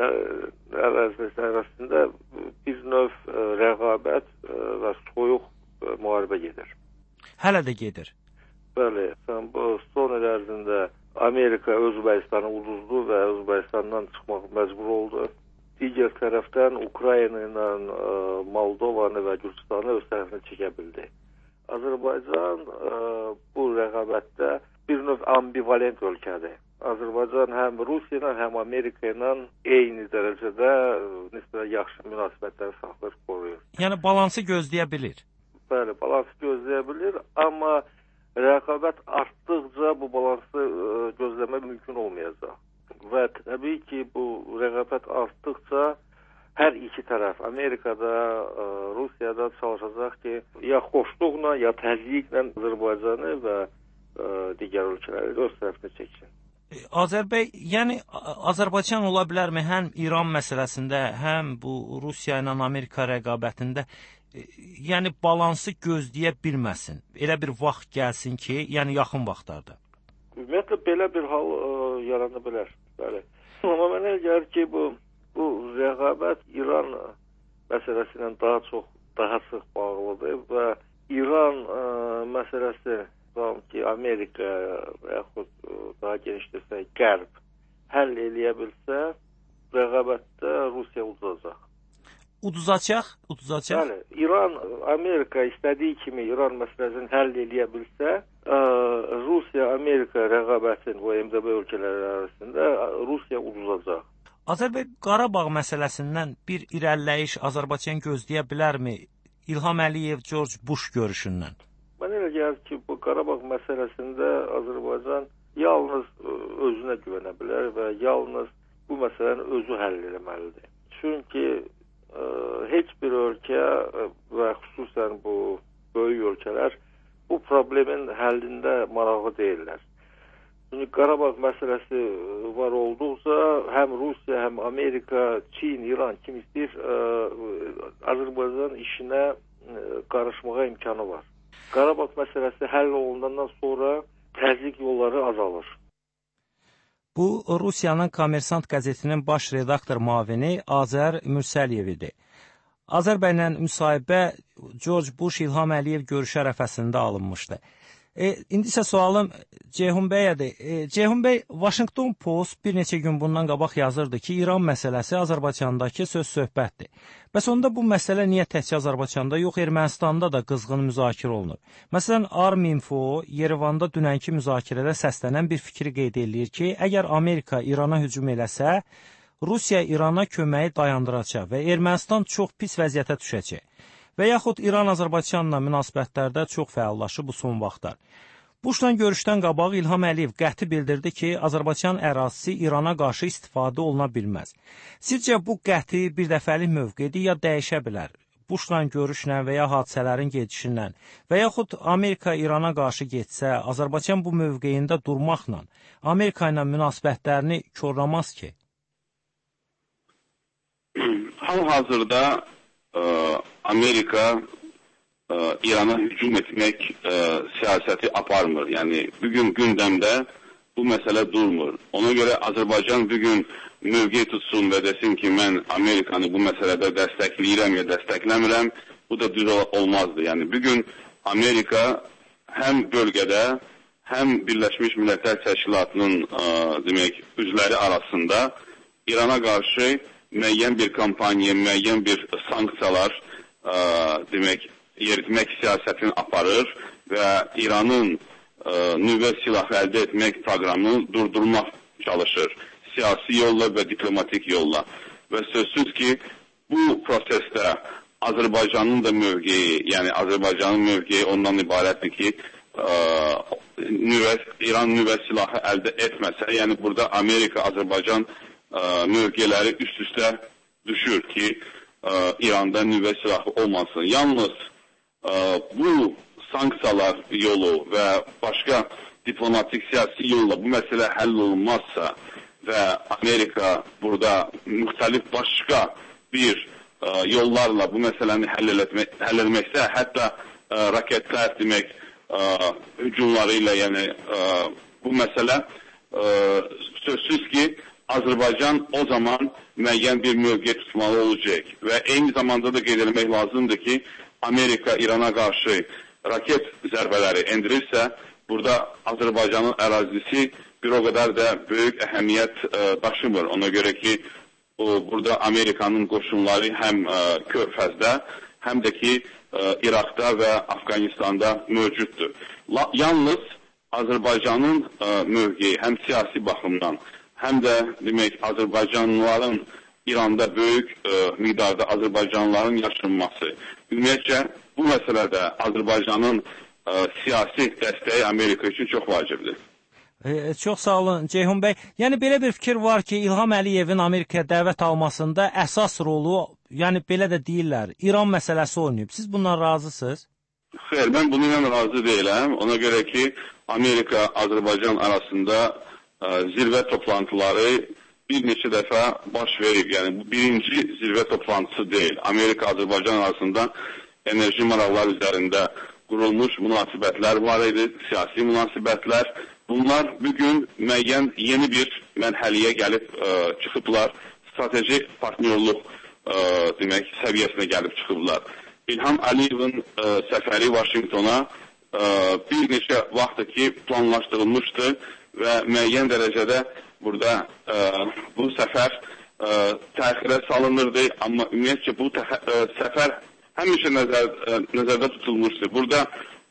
ölkələr arasında bir növ rəqabət və soyuq müharibə gedir. Hələ də gedir. Bəli, bu son il ərzində Amerika Özbəkistanı uduzdu və Özbəkistandan çıxmaq məcbur oldu. Digər tərəfdən Ukrayna ilə Moldovanı və Gürcüstanı öz tərəfinə çəkə bildi. Azərbaycan bu rəqabətdə bir növ ambivalent ölkədir. Azərbaycan həm Rusiya ilə, həm Amerika ilə eyni dərəcədə nisbətən yaxşı münasibətləri saxlayır, qoruyur. Yəni balansı gözləyə bilir. Bəli, balansı gözləyə bilir, amma rəqabət artdıqca bu balansı gözləmək mümkün olmayacaq. Və təbii ki, bu rəqabət artdıqca hər iki tərəf, Amerikada, Rusiyada çalışacaq ki, ya xoşluqla, ya təzyiqlə Azərbaycanı və digər ölkələri öz tərəfinə çəksin. Azər bəy, yəni Azərbaycan ola bilərmi həm İran məsələsində, həm bu Rusiya ilə Amerika rəqabətində yəni balansı gözləyə bilməsin? Elə bir vaxt gəlsin ki, yəni yaxın vaxtlarda. Ümumiyyətlə belə bir hal yarana bilər. Bəli. Amma mənə gəlir ki, bu rəqabət İran məsələsi ilə daha sıx bağlıdır və İran məsələsi ki, Amerika və yaxud daha geniş desək, Qərb həll eləyə bilsə, rəqabətdə Rusiya uduzacaq. Uduzacaq? Bəli, İran, Amerika istədiyi kimi İran məsələsini həll eləyə bilsə, Rusiya, Amerika rəqabətin bu MDB ölkələri arasında Rusiya uduzacaq. Azər bəy, Qarabağ məsələsindən bir irəliləyiş Azərbaycan gözləyə bilərmi İlham Əliyev George Bush görüşündən? Mənə elə gəlir ki, bu Qarabağ məsələsində Azərbaycan yalnız özünə güvənə bilər və yalnız bu məsələni özü həll eləməlidir. Çünki heç bir ölkə və xüsusən bu böyük ölkələr bu problemin həllində maraqlı deyirlər. Çünki Qarabağ məsələsi var olduqca həm Rusiya, həm Amerika, Çin, İran kim istəyir Azərbaycan işinə qarışmağa imkanı var. Qarabağ məsələsi həll olunandan sonra təzyiq yolları azalır. Bu, Rusiyanın Kommersant qəzetinin baş redaktor müavini Azər Mürsəliyev idi. Azər bəylə müsahibə George Bush İlham Əliyev görüşü ərəfəsində alınmışdı. İndi isə sualım Ceyhun bəyədir. Ceyhun bəy, Washington Post bir neçə gün bundan qabaq yazırdı ki, İran məsələsi Azərbaycandakı söz-söhbətdir. Bəs onda bu məsələ niyə təkcə Azərbaycanda yox, Ermənistanda da qızğın müzakirə olunur? Məsələn, Arminfo Yerevanda dünənki müzakirədə səslənən bir fikri qeyd edir ki, əgər Amerika İrana hücum eləsə, Rusiya İrana köməyi dayandıracaq və Ermənistan çox pis vəziyyətə düşəcək. Və yaxud İran-Azərbaycanla münasibətlərdə çox fəallaşıb bu son vaxtlar. Bushla görüşdən qabaq İlham Əliyev qəti bildirdi ki, Azərbaycan ərazisi İrana qarşı istifadə oluna bilməz. Sizcə bu qəti bir dəfəlik mövqedir ya dəyişə bilər? Bushla görüşlə və ya hadisələrin gedişindən və yaxud Amerika İrana qarşı getsə, Azərbaycan bu mövqeyində durmaqla Amerika ilə münasibətlərini korlamaz ki? Hal-hazırda Amerika İrana hücum etmək siyasəti aparmır. Yəni bugün gündəmdə bu məsələ durmur. Ona görə Azərbaycan bugün mövqe tutsun və desin ki, mən Amerikanı bu məsələdə dəstəkləyirəm ya dəstəkləmirəm. Bu da düz olmazdı. Yəni bugün Amerika həm bölgədə, həm Birləşmiş Millətlər Təşkilatının demək üzvləri arasında İrana qarşı müəyyən bir kampaniya, müəyyən bir sanksiyalar demək yeritmək siyasətini aparır və İranın nüvə silahı əldə etmək proqramını durdurmaq çalışır. Siyasi yolla və diplomatik yolla. Və sözsüz ki, bu prosesdə Azərbaycanın da mövqeyi, yəni Azərbaycanın mövqeyi ondan ibarətdir ki, İran nüvə silahı əldə etməsə, yəni burada Amerika, Azərbaycan mövqeləri üst-üstə düşür ki, İranda nüvə silahı olmasın. Yalnız bu sanksiyalar yolu və başqa diplomatik siyasi yolla bu məsələ həll olunmazsa və Amerika burada müxtəlif başqa bir yollarla bu məsələni həll etməksə, hətta raketlər demək hücumları ilə, yəni bu məsələ sözsüz ki, Azərbaycan o zaman müəyyən bir mövqe tutmalı olacaq və eyni zamanda da qeyd etmək lazımdır ki, Amerika İrana qarşı raket zərbələri endirirsə, burada Azərbaycanın ərazisi bir o qədər də böyük əhəmiyyət daşımır. Ona görə ki, burada Amerikanın qoşunları həm Körfəzdə, həm də ki, İraqda və Afqanistanda mövcuddur. Yalnız Azərbaycanın mövqeyi həm siyasi baxımdan, həm də demək Azərbaycanlıların İranda böyük miqdarda Azərbaycanlıların yaşanması. Ümumiyyətcə, bu məsələdə Azərbaycanın siyasi dəstəyi Amerika üçün çox vacibdir. Çox sağ olun Ceyhun bəy. Yəni belə bir fikir var ki, İlham Əliyevin Amerikaya dəvət almasında əsas rolu, yəni belə də deyirlər, İran məsələsi oynayıb. Siz bundan razısınız? Xeyr, mən bununla razı deyiləm. Ona görə ki, Amerika-Azərbaycan arasında zirvə toplantıları bir neçə dəfə baş verib. Yəni bu birinci zirvə toplantısı deyil. Amerika-Azərbaycan arasında enerji maraqlar üzərində qurulmuş münasibətlər var idi, siyasi münasibətlər. Bunlar bugün müəyyən yeni bir mərhələyə gəlib çıxıblar. Strateji partnyorluq demək səviyyəsinə gəlib çıxıblar. İlham Əliyevin səfəri Vaşinqtona bir neçə vaxtdır ki planlaşdırılmışdı və müəyyən dərəcədə burada bu səfər təxirə salınırdı, amma ümumiyyətcə bu səfər həmişə nəzərdə tutulmuşdu. Burada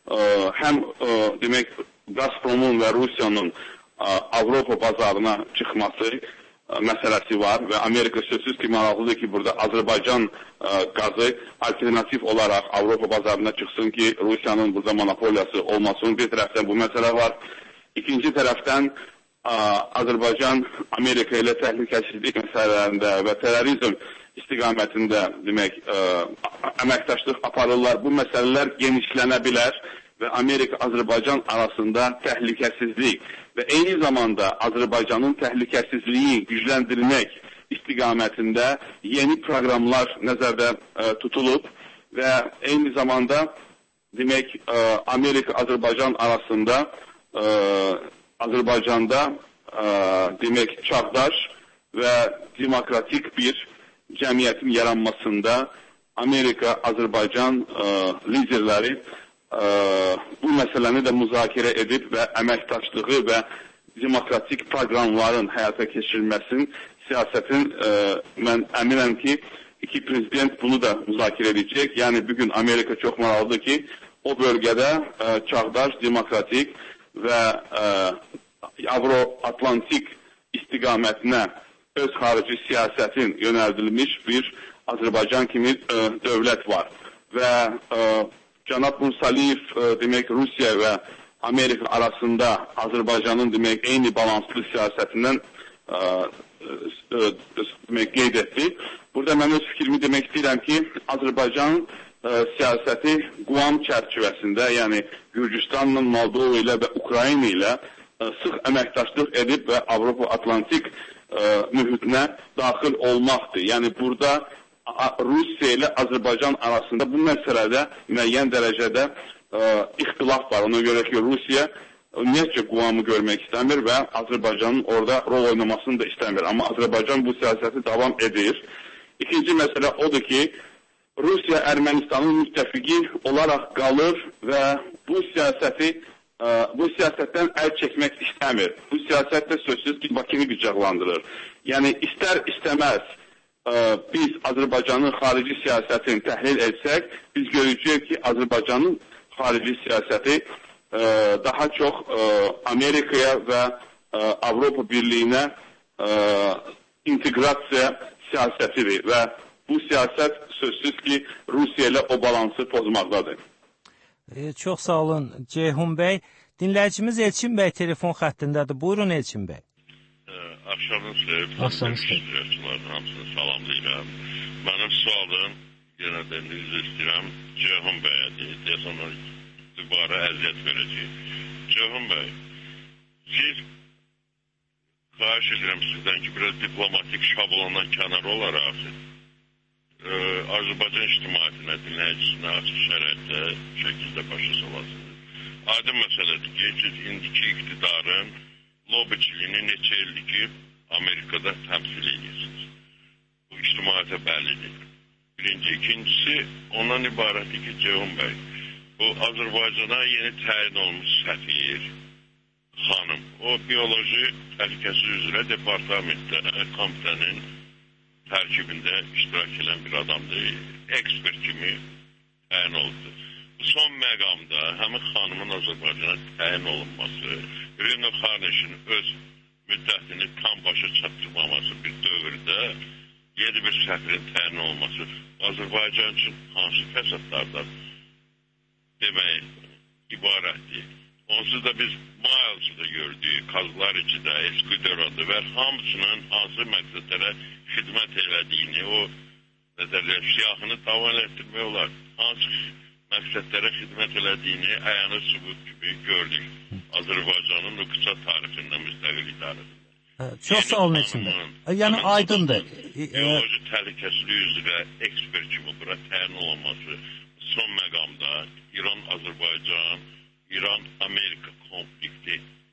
həm demək Gazpromun və Rusiyanın Avropa bazarına çıxması məsələsi var və Amerika sözsüz ki, maraqlıdır ki, burada Azərbaycan qazı alternativ olaraq Avropa bazarına çıxsın ki, Rusiyanın burada monopoliyası olmasın. Bir tərəfdən bu məsələ var. İkinci tərəfdən Azərbaycan Amerika ilə təhlükəsizlik məsələlərində və terrorizm istiqamətində demək əməkdaşlıq aparırlar. Bu məsələlər genişlənə bilər və Amerika-Azərbaycan arasında təhlükəsizlik və eyni zamanda Azərbaycanın təhlükəsizliyi gücləndirmək istiqamətində yeni proqramlar nəzərdə tutulub və eyni zamanda demək Amerika-Azərbaycan arasında Azərbaycanda demək çağdaş və demokratik bir cəmiyyətin yaranmasında Amerika-Azərbaycan liderləri bu məsələni də müzakirə edib və əməkdaşlığı və demokratik proqramların həyata keçirilməsinin siyasətin mən əminəm ki, iki prezident bunu da müzakirə edəcək. Yəni bugün Amerika çox maraqlıdır ki, o bölgədə çağdaş, demokratik və Avro-Atlantik istiqamətinə öz xarici siyasətin yönəldilmiş bir Azərbaycan kimi dövlət var. Və Cənab Mursaliyev demək Rusiya və Amerika arasında Azərbaycanın demək eyni balanslı siyasətindən demək qeyd etdi. Burada mən öz fikrimi demək istəyirəm ki, Azərbaycan siyasəti Quam çərçivəsində, yəni Gürcüstanla, Moldova ilə və Ukrayna ilə sıx əməkdaşlıq edib və Avropa-Atlantik mühitinə daxil olmaqdır. Yəni burada Rusiya ilə Azərbaycan arasında bu məsələdə müəyyən dərəcədə ixtilaf var. Ona görə ki, Rusiya ümumiyyətcə quvamı görmək istəmir və Azərbaycanın orada rol oynamasını da istəmir. Amma Azərbaycan bu siyasəti davam edir. İkinci məsələ odur ki, Rusiya Ermənistanın müttəfiqi olaraq qalır və bu siyasətdən əl çəkmək istəmir. Bu siyasət də sözsüz ki, Bakını qıcaqlandırır. Yəni, istər-istəməz biz Azərbaycanın xarici siyasətini təhlil etsək, biz görəcəyik ki, Azərbaycanın xarici siyasəti daha çox Amerikaya və Avropa Birliyinə inteqrasiya siyasətidir və bu siyasət sözsüz ki, Rusiya ilə o balansı pozmaqdadır. Çox sağ olun Ceyhun bəy. Dinləyicimiz Elçin bəy telefon xəttindədir. Buyurun Elçin bəy. Axşamınız xeyir. Axşamınız xeyir. Hamısını salamlayıram. Mənim sualım, yenə də üzr istəyirəm, Ceyhun bəyədir. Deyəsən ona dübarə əziyyət verəcək. Ceyhun bəy, siz xahiş edirəm sizdən ki, biraz diplomatik şablondan kənar olaraq Azərbaycan ictimaiyyətinə, dinləyicisinə açıq şərətdə şəkildə başa salasınız. Aydın məsələdir ki, siz indiki iqtidarın lobiçiliyini neçə ildir ki, Amerikada təmsil edirsiniz. Bu ictimaiyyətə bəllidir. Birinci, ikincisi, ondan ibarətdir ki, Ceyhun bəy, bu Azərbaycana yeni təyin olmuş səfir xanım, o bioloji təhlükəsizlik üzrə departamentdə komitənin tərkibində iştirak edən bir adamdır, ekspert kimi təyin oldu. Son məqamda həmin xanımın Azərbaycana təyin olunması, Rino Xanişin öz müddətini tam başa çatdırmaması bir dövrdə yeni bir səfirin təyin olması Azərbaycan üçün hansı fəsadlardan demək ibarətdir. Onsuz da biz Miles'da gördük, Kazlariçi'də, Esküdero'da və hamısının hansı məqsədlərə xidmət elədiyini, o siyahını davam etdirmək olar. Hansı məqsədlərə xidmət elədiyini əyani sübut kimi gördük. Azərbaycanın nüqsa tarixindən müstəqil idarəsində. Çox sağ olun içində. Yəni aydındır. Bioloji təhlükəsizlik üzrə ekspert kimi bura təyin olunması son məqamda İran-Azərbaycan, İran-Amerika konflikti.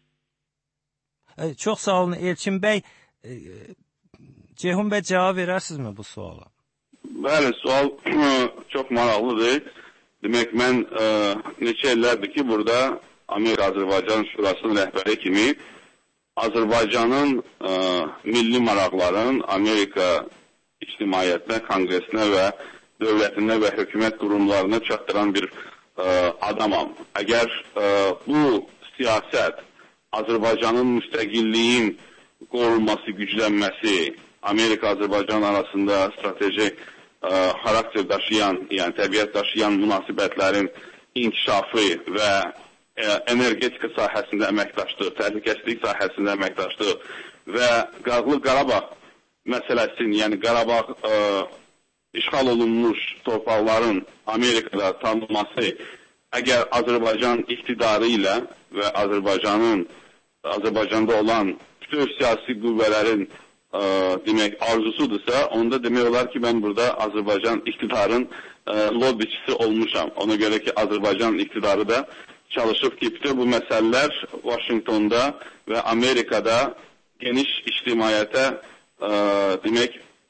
Çox sağ olun Elçin bəy. Ceyhun bəy cavab verərsinizmi bu suala? Bəli, sual çox maraqlıdır. Demək, mən neçə illərdir ki, burada Amerika-Azərbaycan Şurasının rəhbəri kimi Azərbaycanın milli maraqların Amerika ictimaiyyətinə, kongresinə və dövlətinə və hökumət qurumlarına çatdıran bir adamam. Əgər bu siyasət Azərbaycanın müstəqilliyin qorunması, güclənməsi, Amerika-Azərbaycan arasında strateji xarakter daşıyan, yəni təbiət daşıyan münasibətlərin inkişafı və energetika sahəsində əməkdaşlıq, təhlükəsizlik sahəsində əməkdaşlıq və Qazlı Qarabağ məsələsinin, yəni Qarabağ işğal olunmuş torpaqların Amerikada tanınması əgər Azərbaycan iqtidarı ilə və Azərbaycanda olan bütün siyasi qüvvələrin demək arzusudursa, onda demək olar ki, mən burada Azərbaycan iqtidarın lobbiçisi olmuşam. Ona görə ki, Azərbaycan iqtidarı da çalışıb ki, bütün bu məsələlər Washingtonda və Amerikada geniş ictimaiyyətə demək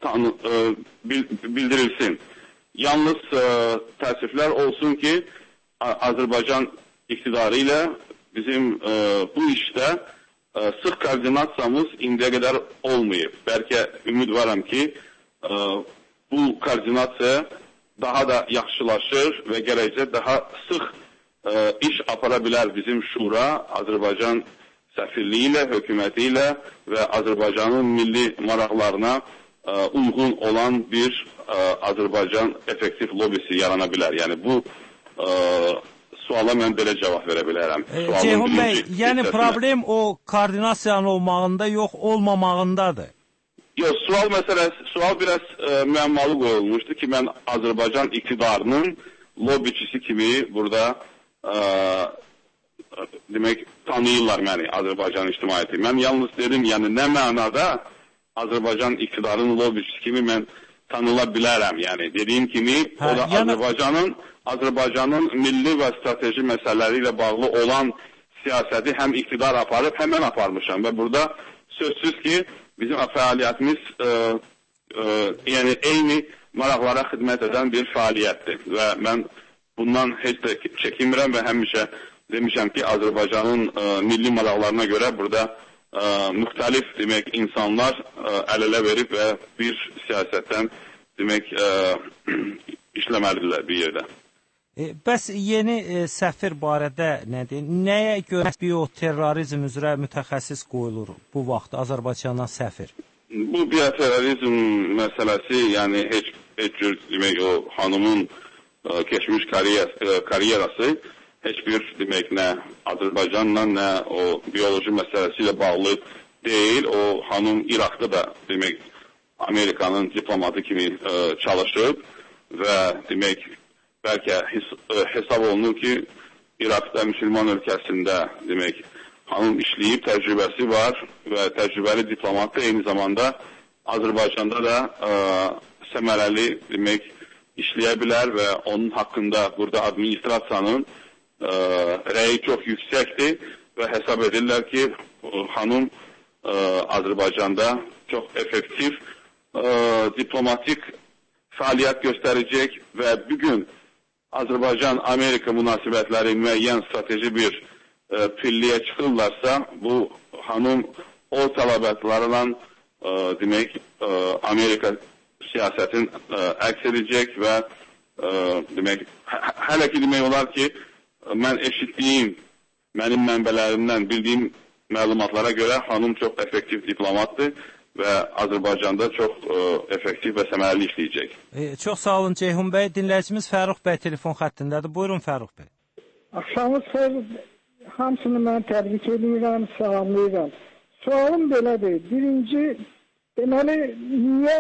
bildirilsin. Yalnız təəssüflər olsun ki, Azərbaycan iqtidarı ilə bizim bu işdə sıx koordinasiyamız indiyə qədər olmayıb. Bəlkə ümid varam ki, bu koordinasiya daha da yaxşılaşır və gələcəkdə daha sıx iş apara bilər bizim şura, Azərbaycan səfirliyi ilə, hökuməti ilə və Azərbaycanın milli maraqlarına uyğun olan bir Azərbaycan effektiv lobisi yarana bilər. Yəni bu suala mən belə cavab verə bilərəm. Ceyhun bəy, yəni problem o koordinasiyanın olmağında, yox olmamağındadır. Yox, sual biraz müəmmalı qoyulmuşdu ki, mən Azərbaycan iqtidarının lobbiçisi kimi burada demək tanıyırlar məni, Azərbaycan ictimaiyyəti. Mən yalnız dedim, yəni nə mənada Azərbaycan iqtidarının lobbiçisi kimi mən tanıla bilərəm. Yəni dediyim kimi, o da Azərbaycanın milli və strateji məsələləri ilə bağlı olan siyasəti həm iqtidar aparıb, həm mən aparmışam və burada sözsüz ki, bizim fəaliyyətimiz yəni eyni maraqlara xidmət edən bir fəaliyyətdir və mən bundan heç də çəkinmirəm və həmişə demişəm ki, Azərbaycanın milli maraqlarına görə burada müxtəlif demək insanlar əl-ələ verib və bir siyasətdən demək işləməlidirlər bir yerdə. Bəs yeni səfir barədə nədir? Nəyə görə bioterrorizm üzrə mütəxəssis qoyulur bu vaxt Azərbaycandan səfir? Bu bioterrorizm məsələsi, yəni heç cür demək o xanımın keçmiş karyerası heç bir demək nə Azərbaycanla, nə o bioloji məsələsi ilə bağlı deyil. O xanım İraqda da demək Amerikanın diplomatı kimi çalışıb və demək bəlkə hesab olunur ki, İraqda müsəlman ölkəsində demək xanım işləyib, təcrübəsi var və təcrübəli diplomat da eyni zamanda Azərbaycanda da səmərəli demək işləyə bilər və onun haqqında burada administrasiyanın rəyi çox yüksəkdir və hesab edirlər ki, xanım Azərbaycanda çox effektiv diplomatik fəaliyyət göstərəcək və bugün Azərbaycan-Amerika münasibətləri müəyyən strateji bir pilliyə çıxırlarsa, bu xanım o tələbatlarla demək Amerika siyasətin əks edəcək və demək hələ ki demək olar ki, mən eşitdiyim, mənim mənbələrimdən bildiyim məlumatlara görə xanım çox effektiv diplomatdır və Azərbaycanda çox effektiv və səmərəli işləyəcək. Çox sağ olun Ceyhun bəy. Dinləyicimiz Fərux bəy telefon xəttindədir. Buyurun Fərux bəy. Axşamınız xeyir. Hamısını mən təbrik edirəm, salamlayıram. Sualım belədir. Birinci, deməli, niyə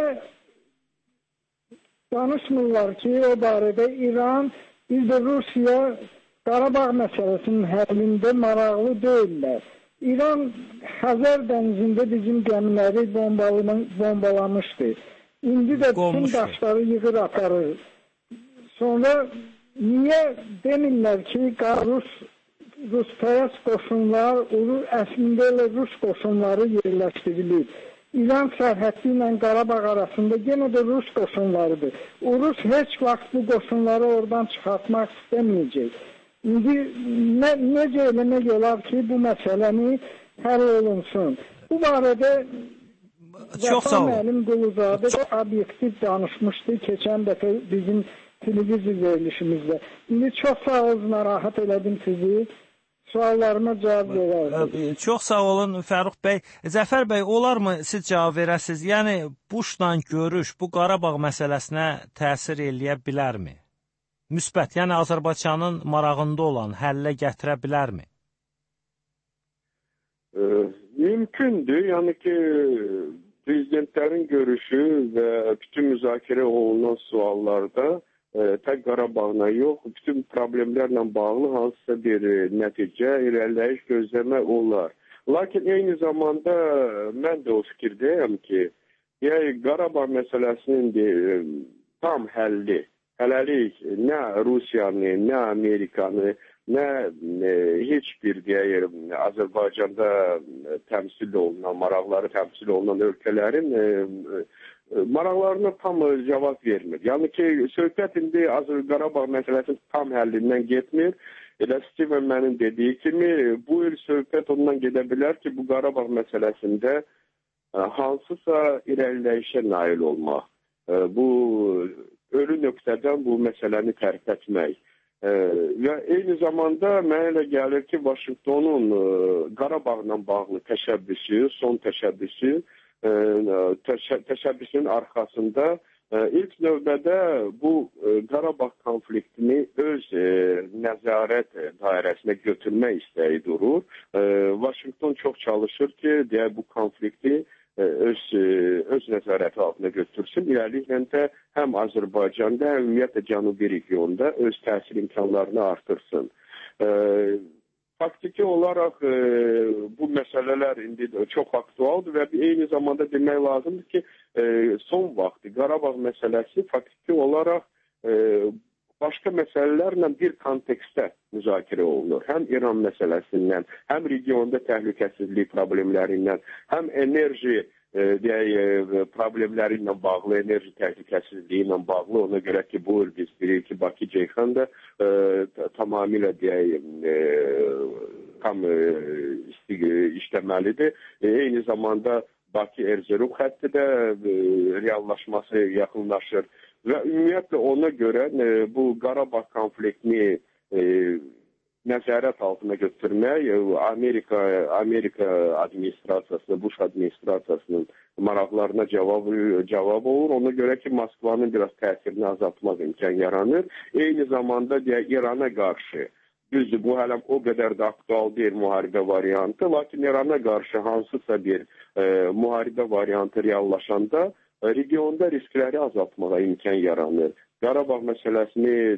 danışmırlar ki, o barədə İran, bir də Rusiya Qarabağ məsələsinin həllində maraqlı deyirlər. İran Xəzər dənizində bizim gəmiləri bombalamışdı. İndi də bütün daşları yığır atarır. Sonra niyə demirlər ki, Rus-Pərəs qoşunlar, əslində elə Rus qoşunları yerləşdirilir. İran sərhəddi ilə Qarabağ arasında yenə də Rus qoşunlarıdır. Rus heç vaxt bu qoşunları oradan çıxartmaq istəməyəcək. İndi necə eləmək olar ki, bu məsələni həll olunsun? Bu barədə Vəfa müəllim Quluzadə obyektiv danışmışdı keçən dəfə bizim televiziya verilişimizdə. İndi çox sağ olun, narahat elədim sizi. Suallarıma cavab verərsiniz. Çox sağ olun Fərux bəy. Zəfər bəy, olarmı siz cavab verəsiniz? Yəni, Buşla görüş bu Qarabağ məsələsinə təsir eləyə bilərmi? Müsbət, yəni Azərbaycanın marağında olan həllə gətirə bilərmi? Mümkündür. Yəni ki, prezidentlərin görüşü və bütün müzakirə olunan suallarda tək Qarabağla yox, bütün problemlərlə bağlı hansısa bir nəticə, irəliləyiş gözləmək olar. Lakin eyni zamanda mən də o fikirdəyəm ki, Qarabağ məsələsinin tam həlli, hələlik nə Rusiyanı, nə Amerikanı, nə heç bir Azərbaycanda təmsil olunan, maraqları təmsil olunan ölkələrin maraqlarına tam cavab vermir. Yəni ki, söhbət indi Qarabağ məsələsinin tam həllindən getmir. Elə Steven mənim dediyi kimi, bu il söhbət ondan gedə bilər ki, bu Qarabağ məsələsində hansısa irəliləyişə nail olmaq, bu ölü nöqtədən bu məsələni tərpətmək. Və eyni zamanda mənə elə gəlir ki, Vaşinqtonun Qarabağla bağlı təşəbbüsü, son təşəbbüsün arxasında ilk növbədə bu Qarabağ konfliktini öz nəzarət dairəsinə götürmək istəyi durur. Vaşinqton çox çalışır ki, bu konflikti öz nəzarəti altına götürsün. İləliklə də həm Azərbaycanda, həm ümumiyyətlə Cənubi regionda öz təsir imkanlarını artırsın. faktiki olaraq bu məsələlər indi çox aktualdır və eyni zamanda demək lazımdır ki, son vaxtı Qarabağ məsələsi faktiki olaraq başqa məsələlərlə bir kontekstdə müzakirə olunur. Həm İran məsələsindən, həm regionda təhlükəsizlik problemlərindən, həm enerji problemləri ilə bağlı, enerji təhlükəsizliyi ilə bağlı. Ona görə ki, bu il biz bilirik ki, Bakı-Ceyhan da tamamilə tam işləməlidir. Eyni zamanda Bakı-Erzurum xətti də reallaşması yaxınlaşır. Və ümumiyyətlə ona görə bu Qarabağ konfliktini nəzarət altına götürmək Amerika administrasiyasının, Bush administrasiyasının maraqlarına cavab olur. Ona görə ki, Moskvanın biraz təsirini azaltmaq imkan yaranır. Eyni zamanda İrana qarşı, düzdür, bu hələm o qədər də aktual deyil müharibə variantı, lakin İrana qarşı hansısa bir müharibə variantı reallaşanda regionda riskləri azaltmağa imkan yaranır. Qarabağ məsələsini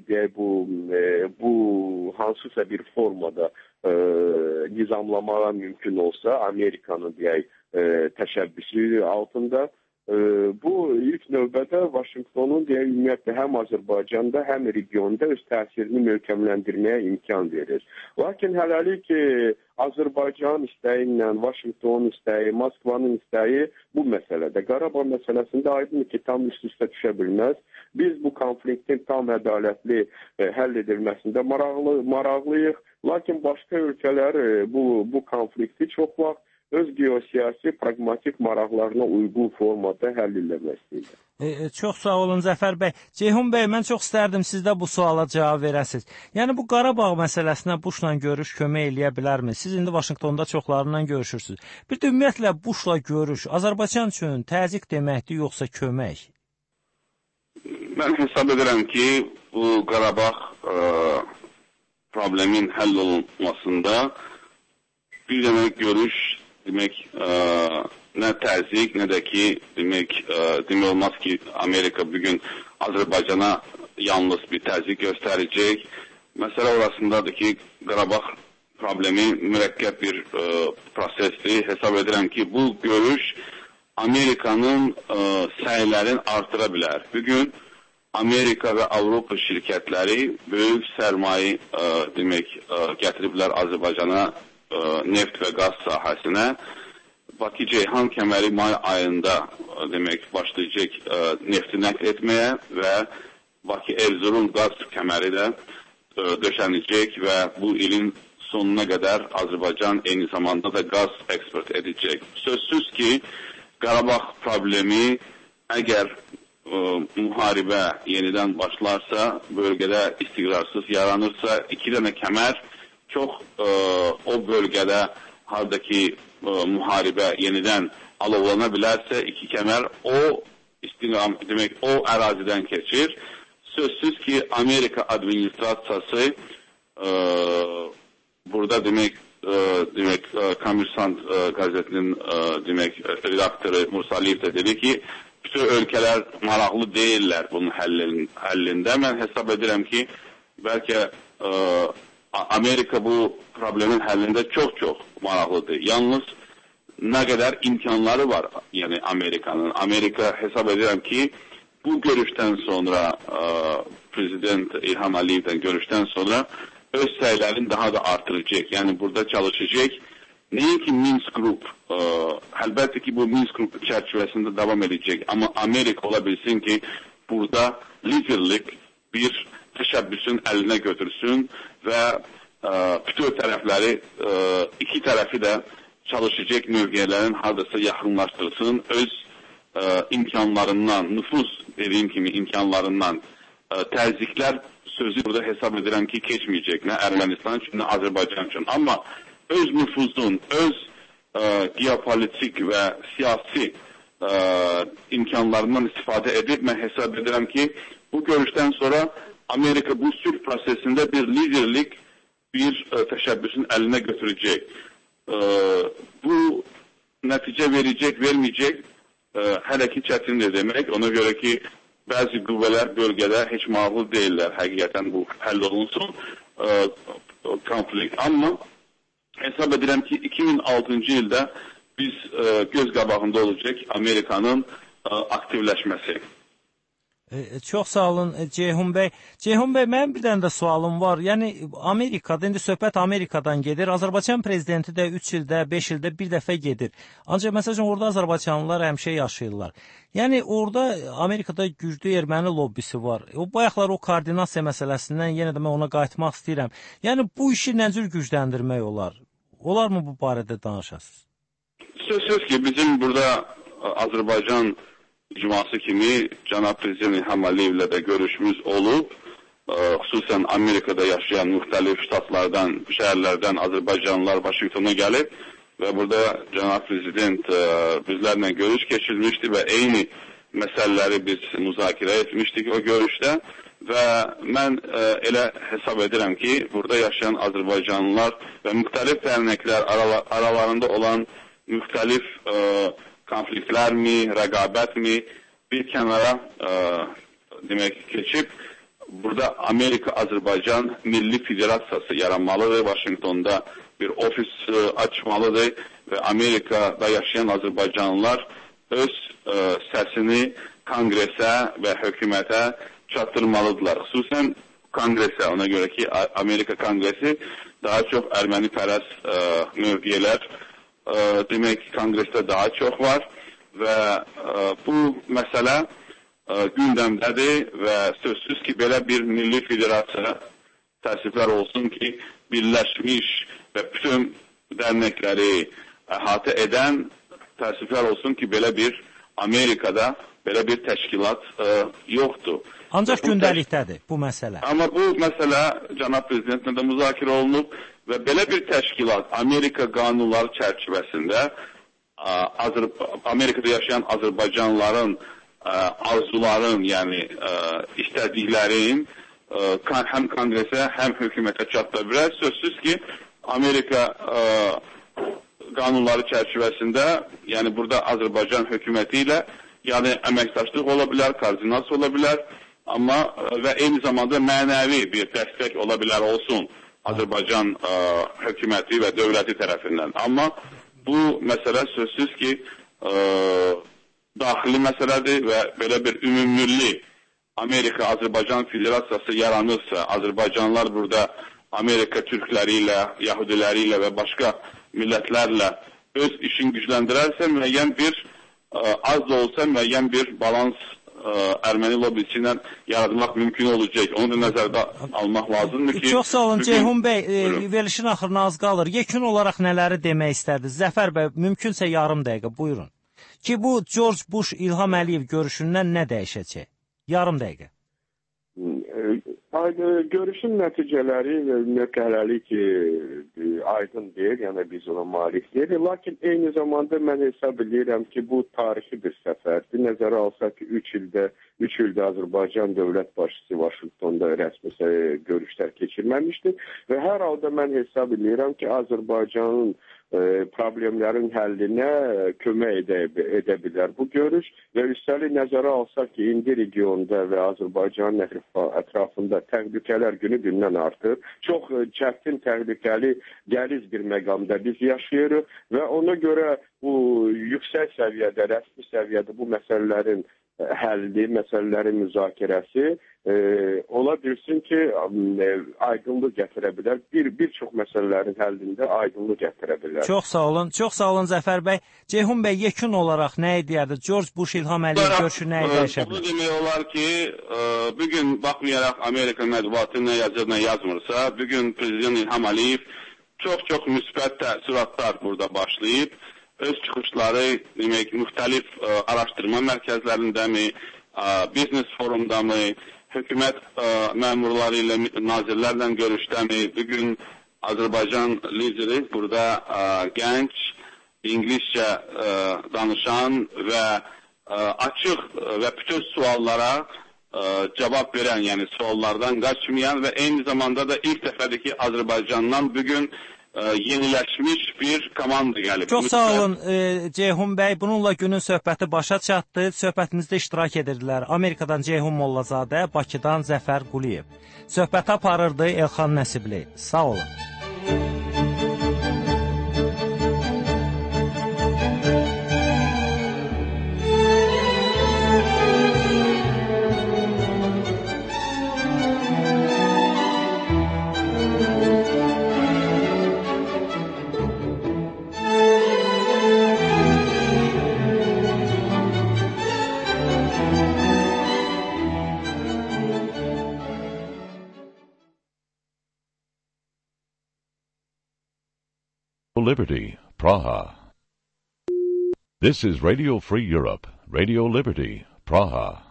bu hansısa bir formada nizamlamağa mümkün olsa, Amerikanın təşəbbüsü altında, bu ilk növbədə Vaşinqtonun ümumiyyətlə həm Azərbaycanda, həm regionda öz təsirini möhkəmləndirməyə imkan verir. Lakin hələlik Azərbaycan istəyi ilə, Vaşinqtonun istəyi, Moskvanın istəyi bu məsələdə. Qarabağ məsələsində aydındır ki, tam üst-üstə düşə bilməz. Biz bu konfliktin tam ədalətli həll edilməsində maraqlıyıq. Lakin başqa ölkələr bu konflikti çox vaxt öz geosiyasi, pragmatik maraqlarına uyğun formada həll eləmək istəyirlər. Çox sağ olun Zəfər bəy. Ceyhun bəy, mən çox istərdim siz də bu suala cavab verəsiniz. Yəni bu Qarabağ məsələsinə Bushla görüş kömək eləyə bilərmi? Siz indi Vaşinqtonda çoxlarından görüşürsünüz. Bir də ümumiyyətlə Bushla görüş Azərbaycan üçün təzyiq deməkdir, yoxsa kömək? Mən hesab edirəm ki, bu Qarabağ problemin həll olunmasında bir demək görüş, demək nə təzyiq, nə də ki, demək olmaz ki, Amerika bugün Azərbaycana yalnız bir təzyiq göstərəcək. Məsələ orasındadır ki, Qarabağ problemi mürəkkəb bir prosesdir. Hesab edirəm ki, bu görüş Amerikanın səylərini artıra bilər. Bugün Amerika və Avropa şirkətləri böyük sərmayə gətiriblər Azərbaycana, neft və qaz sahəsinə. Bakı-Ceyhan kəməri may ayında başlayacaq nefti nəql etməyə və Bakı-Erzurum qaz kəməri də döşənəcək və bu ilin sonuna qədər Azərbaycan eyni zamanda da qaz eksport edəcək. Sözsüz ki, Qarabağ problemi əgər müharibə yenidən başlarsa, bölgədə istiqrarsız yaranırsa, 2 dənə kəmər çox o bölgədə hardakı müharibə yenidən alovlana bilərsə, 2 kəmər o ərazidən keçir. Sözsüz ki, Amerika administrasiyası burada Kommersant qəzetinin redaktoru Mursaliyev də dedi ki, bütün ölkələr maraqlı deyirlər bunun həllində. Mən hesab edirəm ki, bəlkə Amerika bu problemin həllində çox maraqlıdır. Yalnız nə qədər imkanları var, yəni Amerikanın. Amerika hesab edirəm ki, bu görüşdən sonra, Prezident İlham Əliyevdən görüşdən sonra öz səylərini daha da artıracaq. Yəni burada çalışacaq. Nəinki Minsk Group, əlbəttə ki, bu Minsk Group çərçivəsində davam edəcək. Amma Amerika ola bilsin ki, burada liderlik bir təşəbbüsün əlinə götürsün və bütün tərəfləri, 2 tərəfi də çalışacaq mövqeylərin hardasa yaxınlaşdırsın, öz imkanlarından, nüfuz dediyim kimi imkanlarından təzyiqlər sözü burada hesab edirəm ki, keçməyəcək nə Ermənistan üçün, nə Azərbaycan üçün. Amma öz nüfuzun, öz geopolitik və siyasi imkanlarından istifadə edib, mən hesab edirəm ki, bu görüşdən sonra Amerika bu sülh prosesində bir liderlik, bir təşəbbüsün əlinə götürəcək. Bu nəticə verəcək, verməyəcək, hələ ki çətindir demək. Ona görə ki, bəzi qüvvələr bölgədə heç maraqlı deyirlər həqiqətən bu həll olunsun konflikt. Amma hesab edirəm ki, 2006-cı ildə biz göz qabağında olacaq Amerikanın aktivləşməsi. Çox sağ olun Ceyhun bəy. Ceyhun bəy, mənim bir dənə də sualım var. Yəni Amerikada, indi söhbət Amerikadan gedir. Azərbaycan prezidenti də 3 ildə, 5 ildə bir dəfə gedir. Ancaq məsələn orada azərbaycanlılar həmişə yaşayırlar. Yəni orada Amerikada güclü erməni lobbisi var. O bayaqlar o koordinasiya məsələsindən yenə də mən ona qayıtmaq istəyirəm. Yəni bu işi nə cür gücləndirmək olar? Olarmı bu barədə danışasınız? Söz ki, bizim burada Azərbaycan icması kimi cənab prezident İlham Əliyevlə də görüşümüz olub. Xüsusən Amerikada yaşayan müxtəlif ştatlardan, şəhərlərdən Azərbaycanlılar Vaşinqtona gəlib və burada cənab prezident bizlərlə görüş keçirmişdi və eyni məsələləri biz müzakirə etmişdik o görüşdə və mən elə hesab edirəm ki, burada yaşayan Azərbaycanlılar və müxtəlif dərnəklər aralarında olan müxtəlif konfliktlərmi, rəqabətmi bir kənara demək keçib, burada Amerika-Azərbaycan Milli Federasiyası yaranmalıdır, Vaşinqtonda bir ofis açmalıdır və Amerikada yaşayan Azərbaycanlılar öz səsini Kongresə və hökumətə çatdırmalıdırlar. Xüsusən Kongresə, ona görə ki, Amerika Kongresi daha çox erməni-pərəst mövqelər demək ki, Kongresdə daha çox var və bu məsələ gündəmdədir və sözsüz ki, belə bir milli federasiya təəssüflər olsun ki, birləşmiş və bütün dərnəkləri əhatə edən təəssüflər olsun ki, belə bir Amerikada belə bir təşkilat yoxdur. Ancaq gündəlikdədir bu məsələ. Amma bu məsələ cənab prezidentlə də müzakirə olunub və belə bir təşkilat Amerika qanunları çərçivəsində Amerikada yaşayan Azərbaycanlıların arzuların, yəni istədiklərin həm Kongresə, həm hökumətə çatdıra bilər. Sözsüz ki, Amerika qanunları çərçivəsində, yəni burada Azərbaycan hökuməti ilə yəni əməkdaşlıq ola bilər, koordinasiya ola bilər, amma və eyni zamanda mənəvi bir dəstək ola bilər olsun Azərbaycan hökuməti və dövləti tərəfindən. Amma bu məsələ sözsüz ki, daxili məsələdir və belə bir ümumilli Amerika-Azərbaycan Federasiyası yaranırsa, Azərbaycanlılar burada Amerika türkləri ilə, yahudiləri ilə və başqa millətlərlə öz işini gücləndirərsə, müəyyən bir, az da olsa müəyyən bir balans erməni lobisi ilə yaradılmaq mümkün olacaq. Onu da nəzərdə almaq lazımdır ki... Çox sağ olun Ceyhun bəy, verilişin axırına az qalır. Yekun olaraq nələri demək istədiniz? Zəfər bəy, mümkünsə yarım dəqiqə, buyurun. Ki bu George Bush İlham Əliyev görüşündən nə dəyişəcək? Yarım dəqiqə. Görüşün nəticələri hələlik aydın deyil, yəni biz ona malik deyil. Lakin eyni zamanda mən hesab edirəm ki, bu tarixi bir səfərdir. Nəzərə alsaq ki, 3 ildə Azərbaycan dövlət başçısı Vaşinqtonda rəsmi görüşlər keçirməmişdir və hər halda mən hesab edirəm ki, Azərbaycanın problemlərin həllinə kömək edə bilər bu görüş və üstəlik nəzərə alsaq ki, indi regionda və Azərbaycanın ətrafında təhlükələr günü-gündən artır. Çox çətin, təhlükəli, qəliz bir məqamda biz yaşayırıq və ona görə bu yüksək səviyyədə, rəsmi səviyyədə bu məsələlərin həlli, məsələlərin müzakirəsi ola bilsin ki, aydınlıq gətirə bilər. Bir çox məsələlərin həllində aydınlıq gətirə bilər. Çox sağ olun Zəfər bəy. Ceyhun bəy, yekun olaraq nə deyərdi? George Bush İlham Əliyev görüşü nəyi dəyişə bilər? Bunu demək olar ki, bugün baxmayaraq Amerika mətbuatı nə yazır, nə yazmırsa, bugün Prezident İlham Əliyev çox müsbət təəssüratlar burada başlayıb. Öz çıxışları demək müxtəlif araşdırma mərkəzlərindəmi, biznes forumdamı, hökumət məmurları ilə, nazirlərlə görüşdəmi, bugün Azərbaycan lideri burada gənc, İngilizcə danışan və açıq və bütün suallara cavab verən, yəni suallardan qaçmayan və eyni zamanda da ilk dəfədir ki, Azərbaycandan bugün yeniləşmiş bir komanda gəlib. Çox sağ olun Ceyhun bəy. Bununla günün söhbəti başa çatdı. Söhbətimizdə iştirak edirdilər Amerikadan Ceyhun Mollazadə, Bakıdan Zəfər Quliyev. Söhbəti aparırdı Elxan Nəsibli. Sağ olun. Liberty, Praha. This is Radio Free Europe, Radio Liberty, Praha.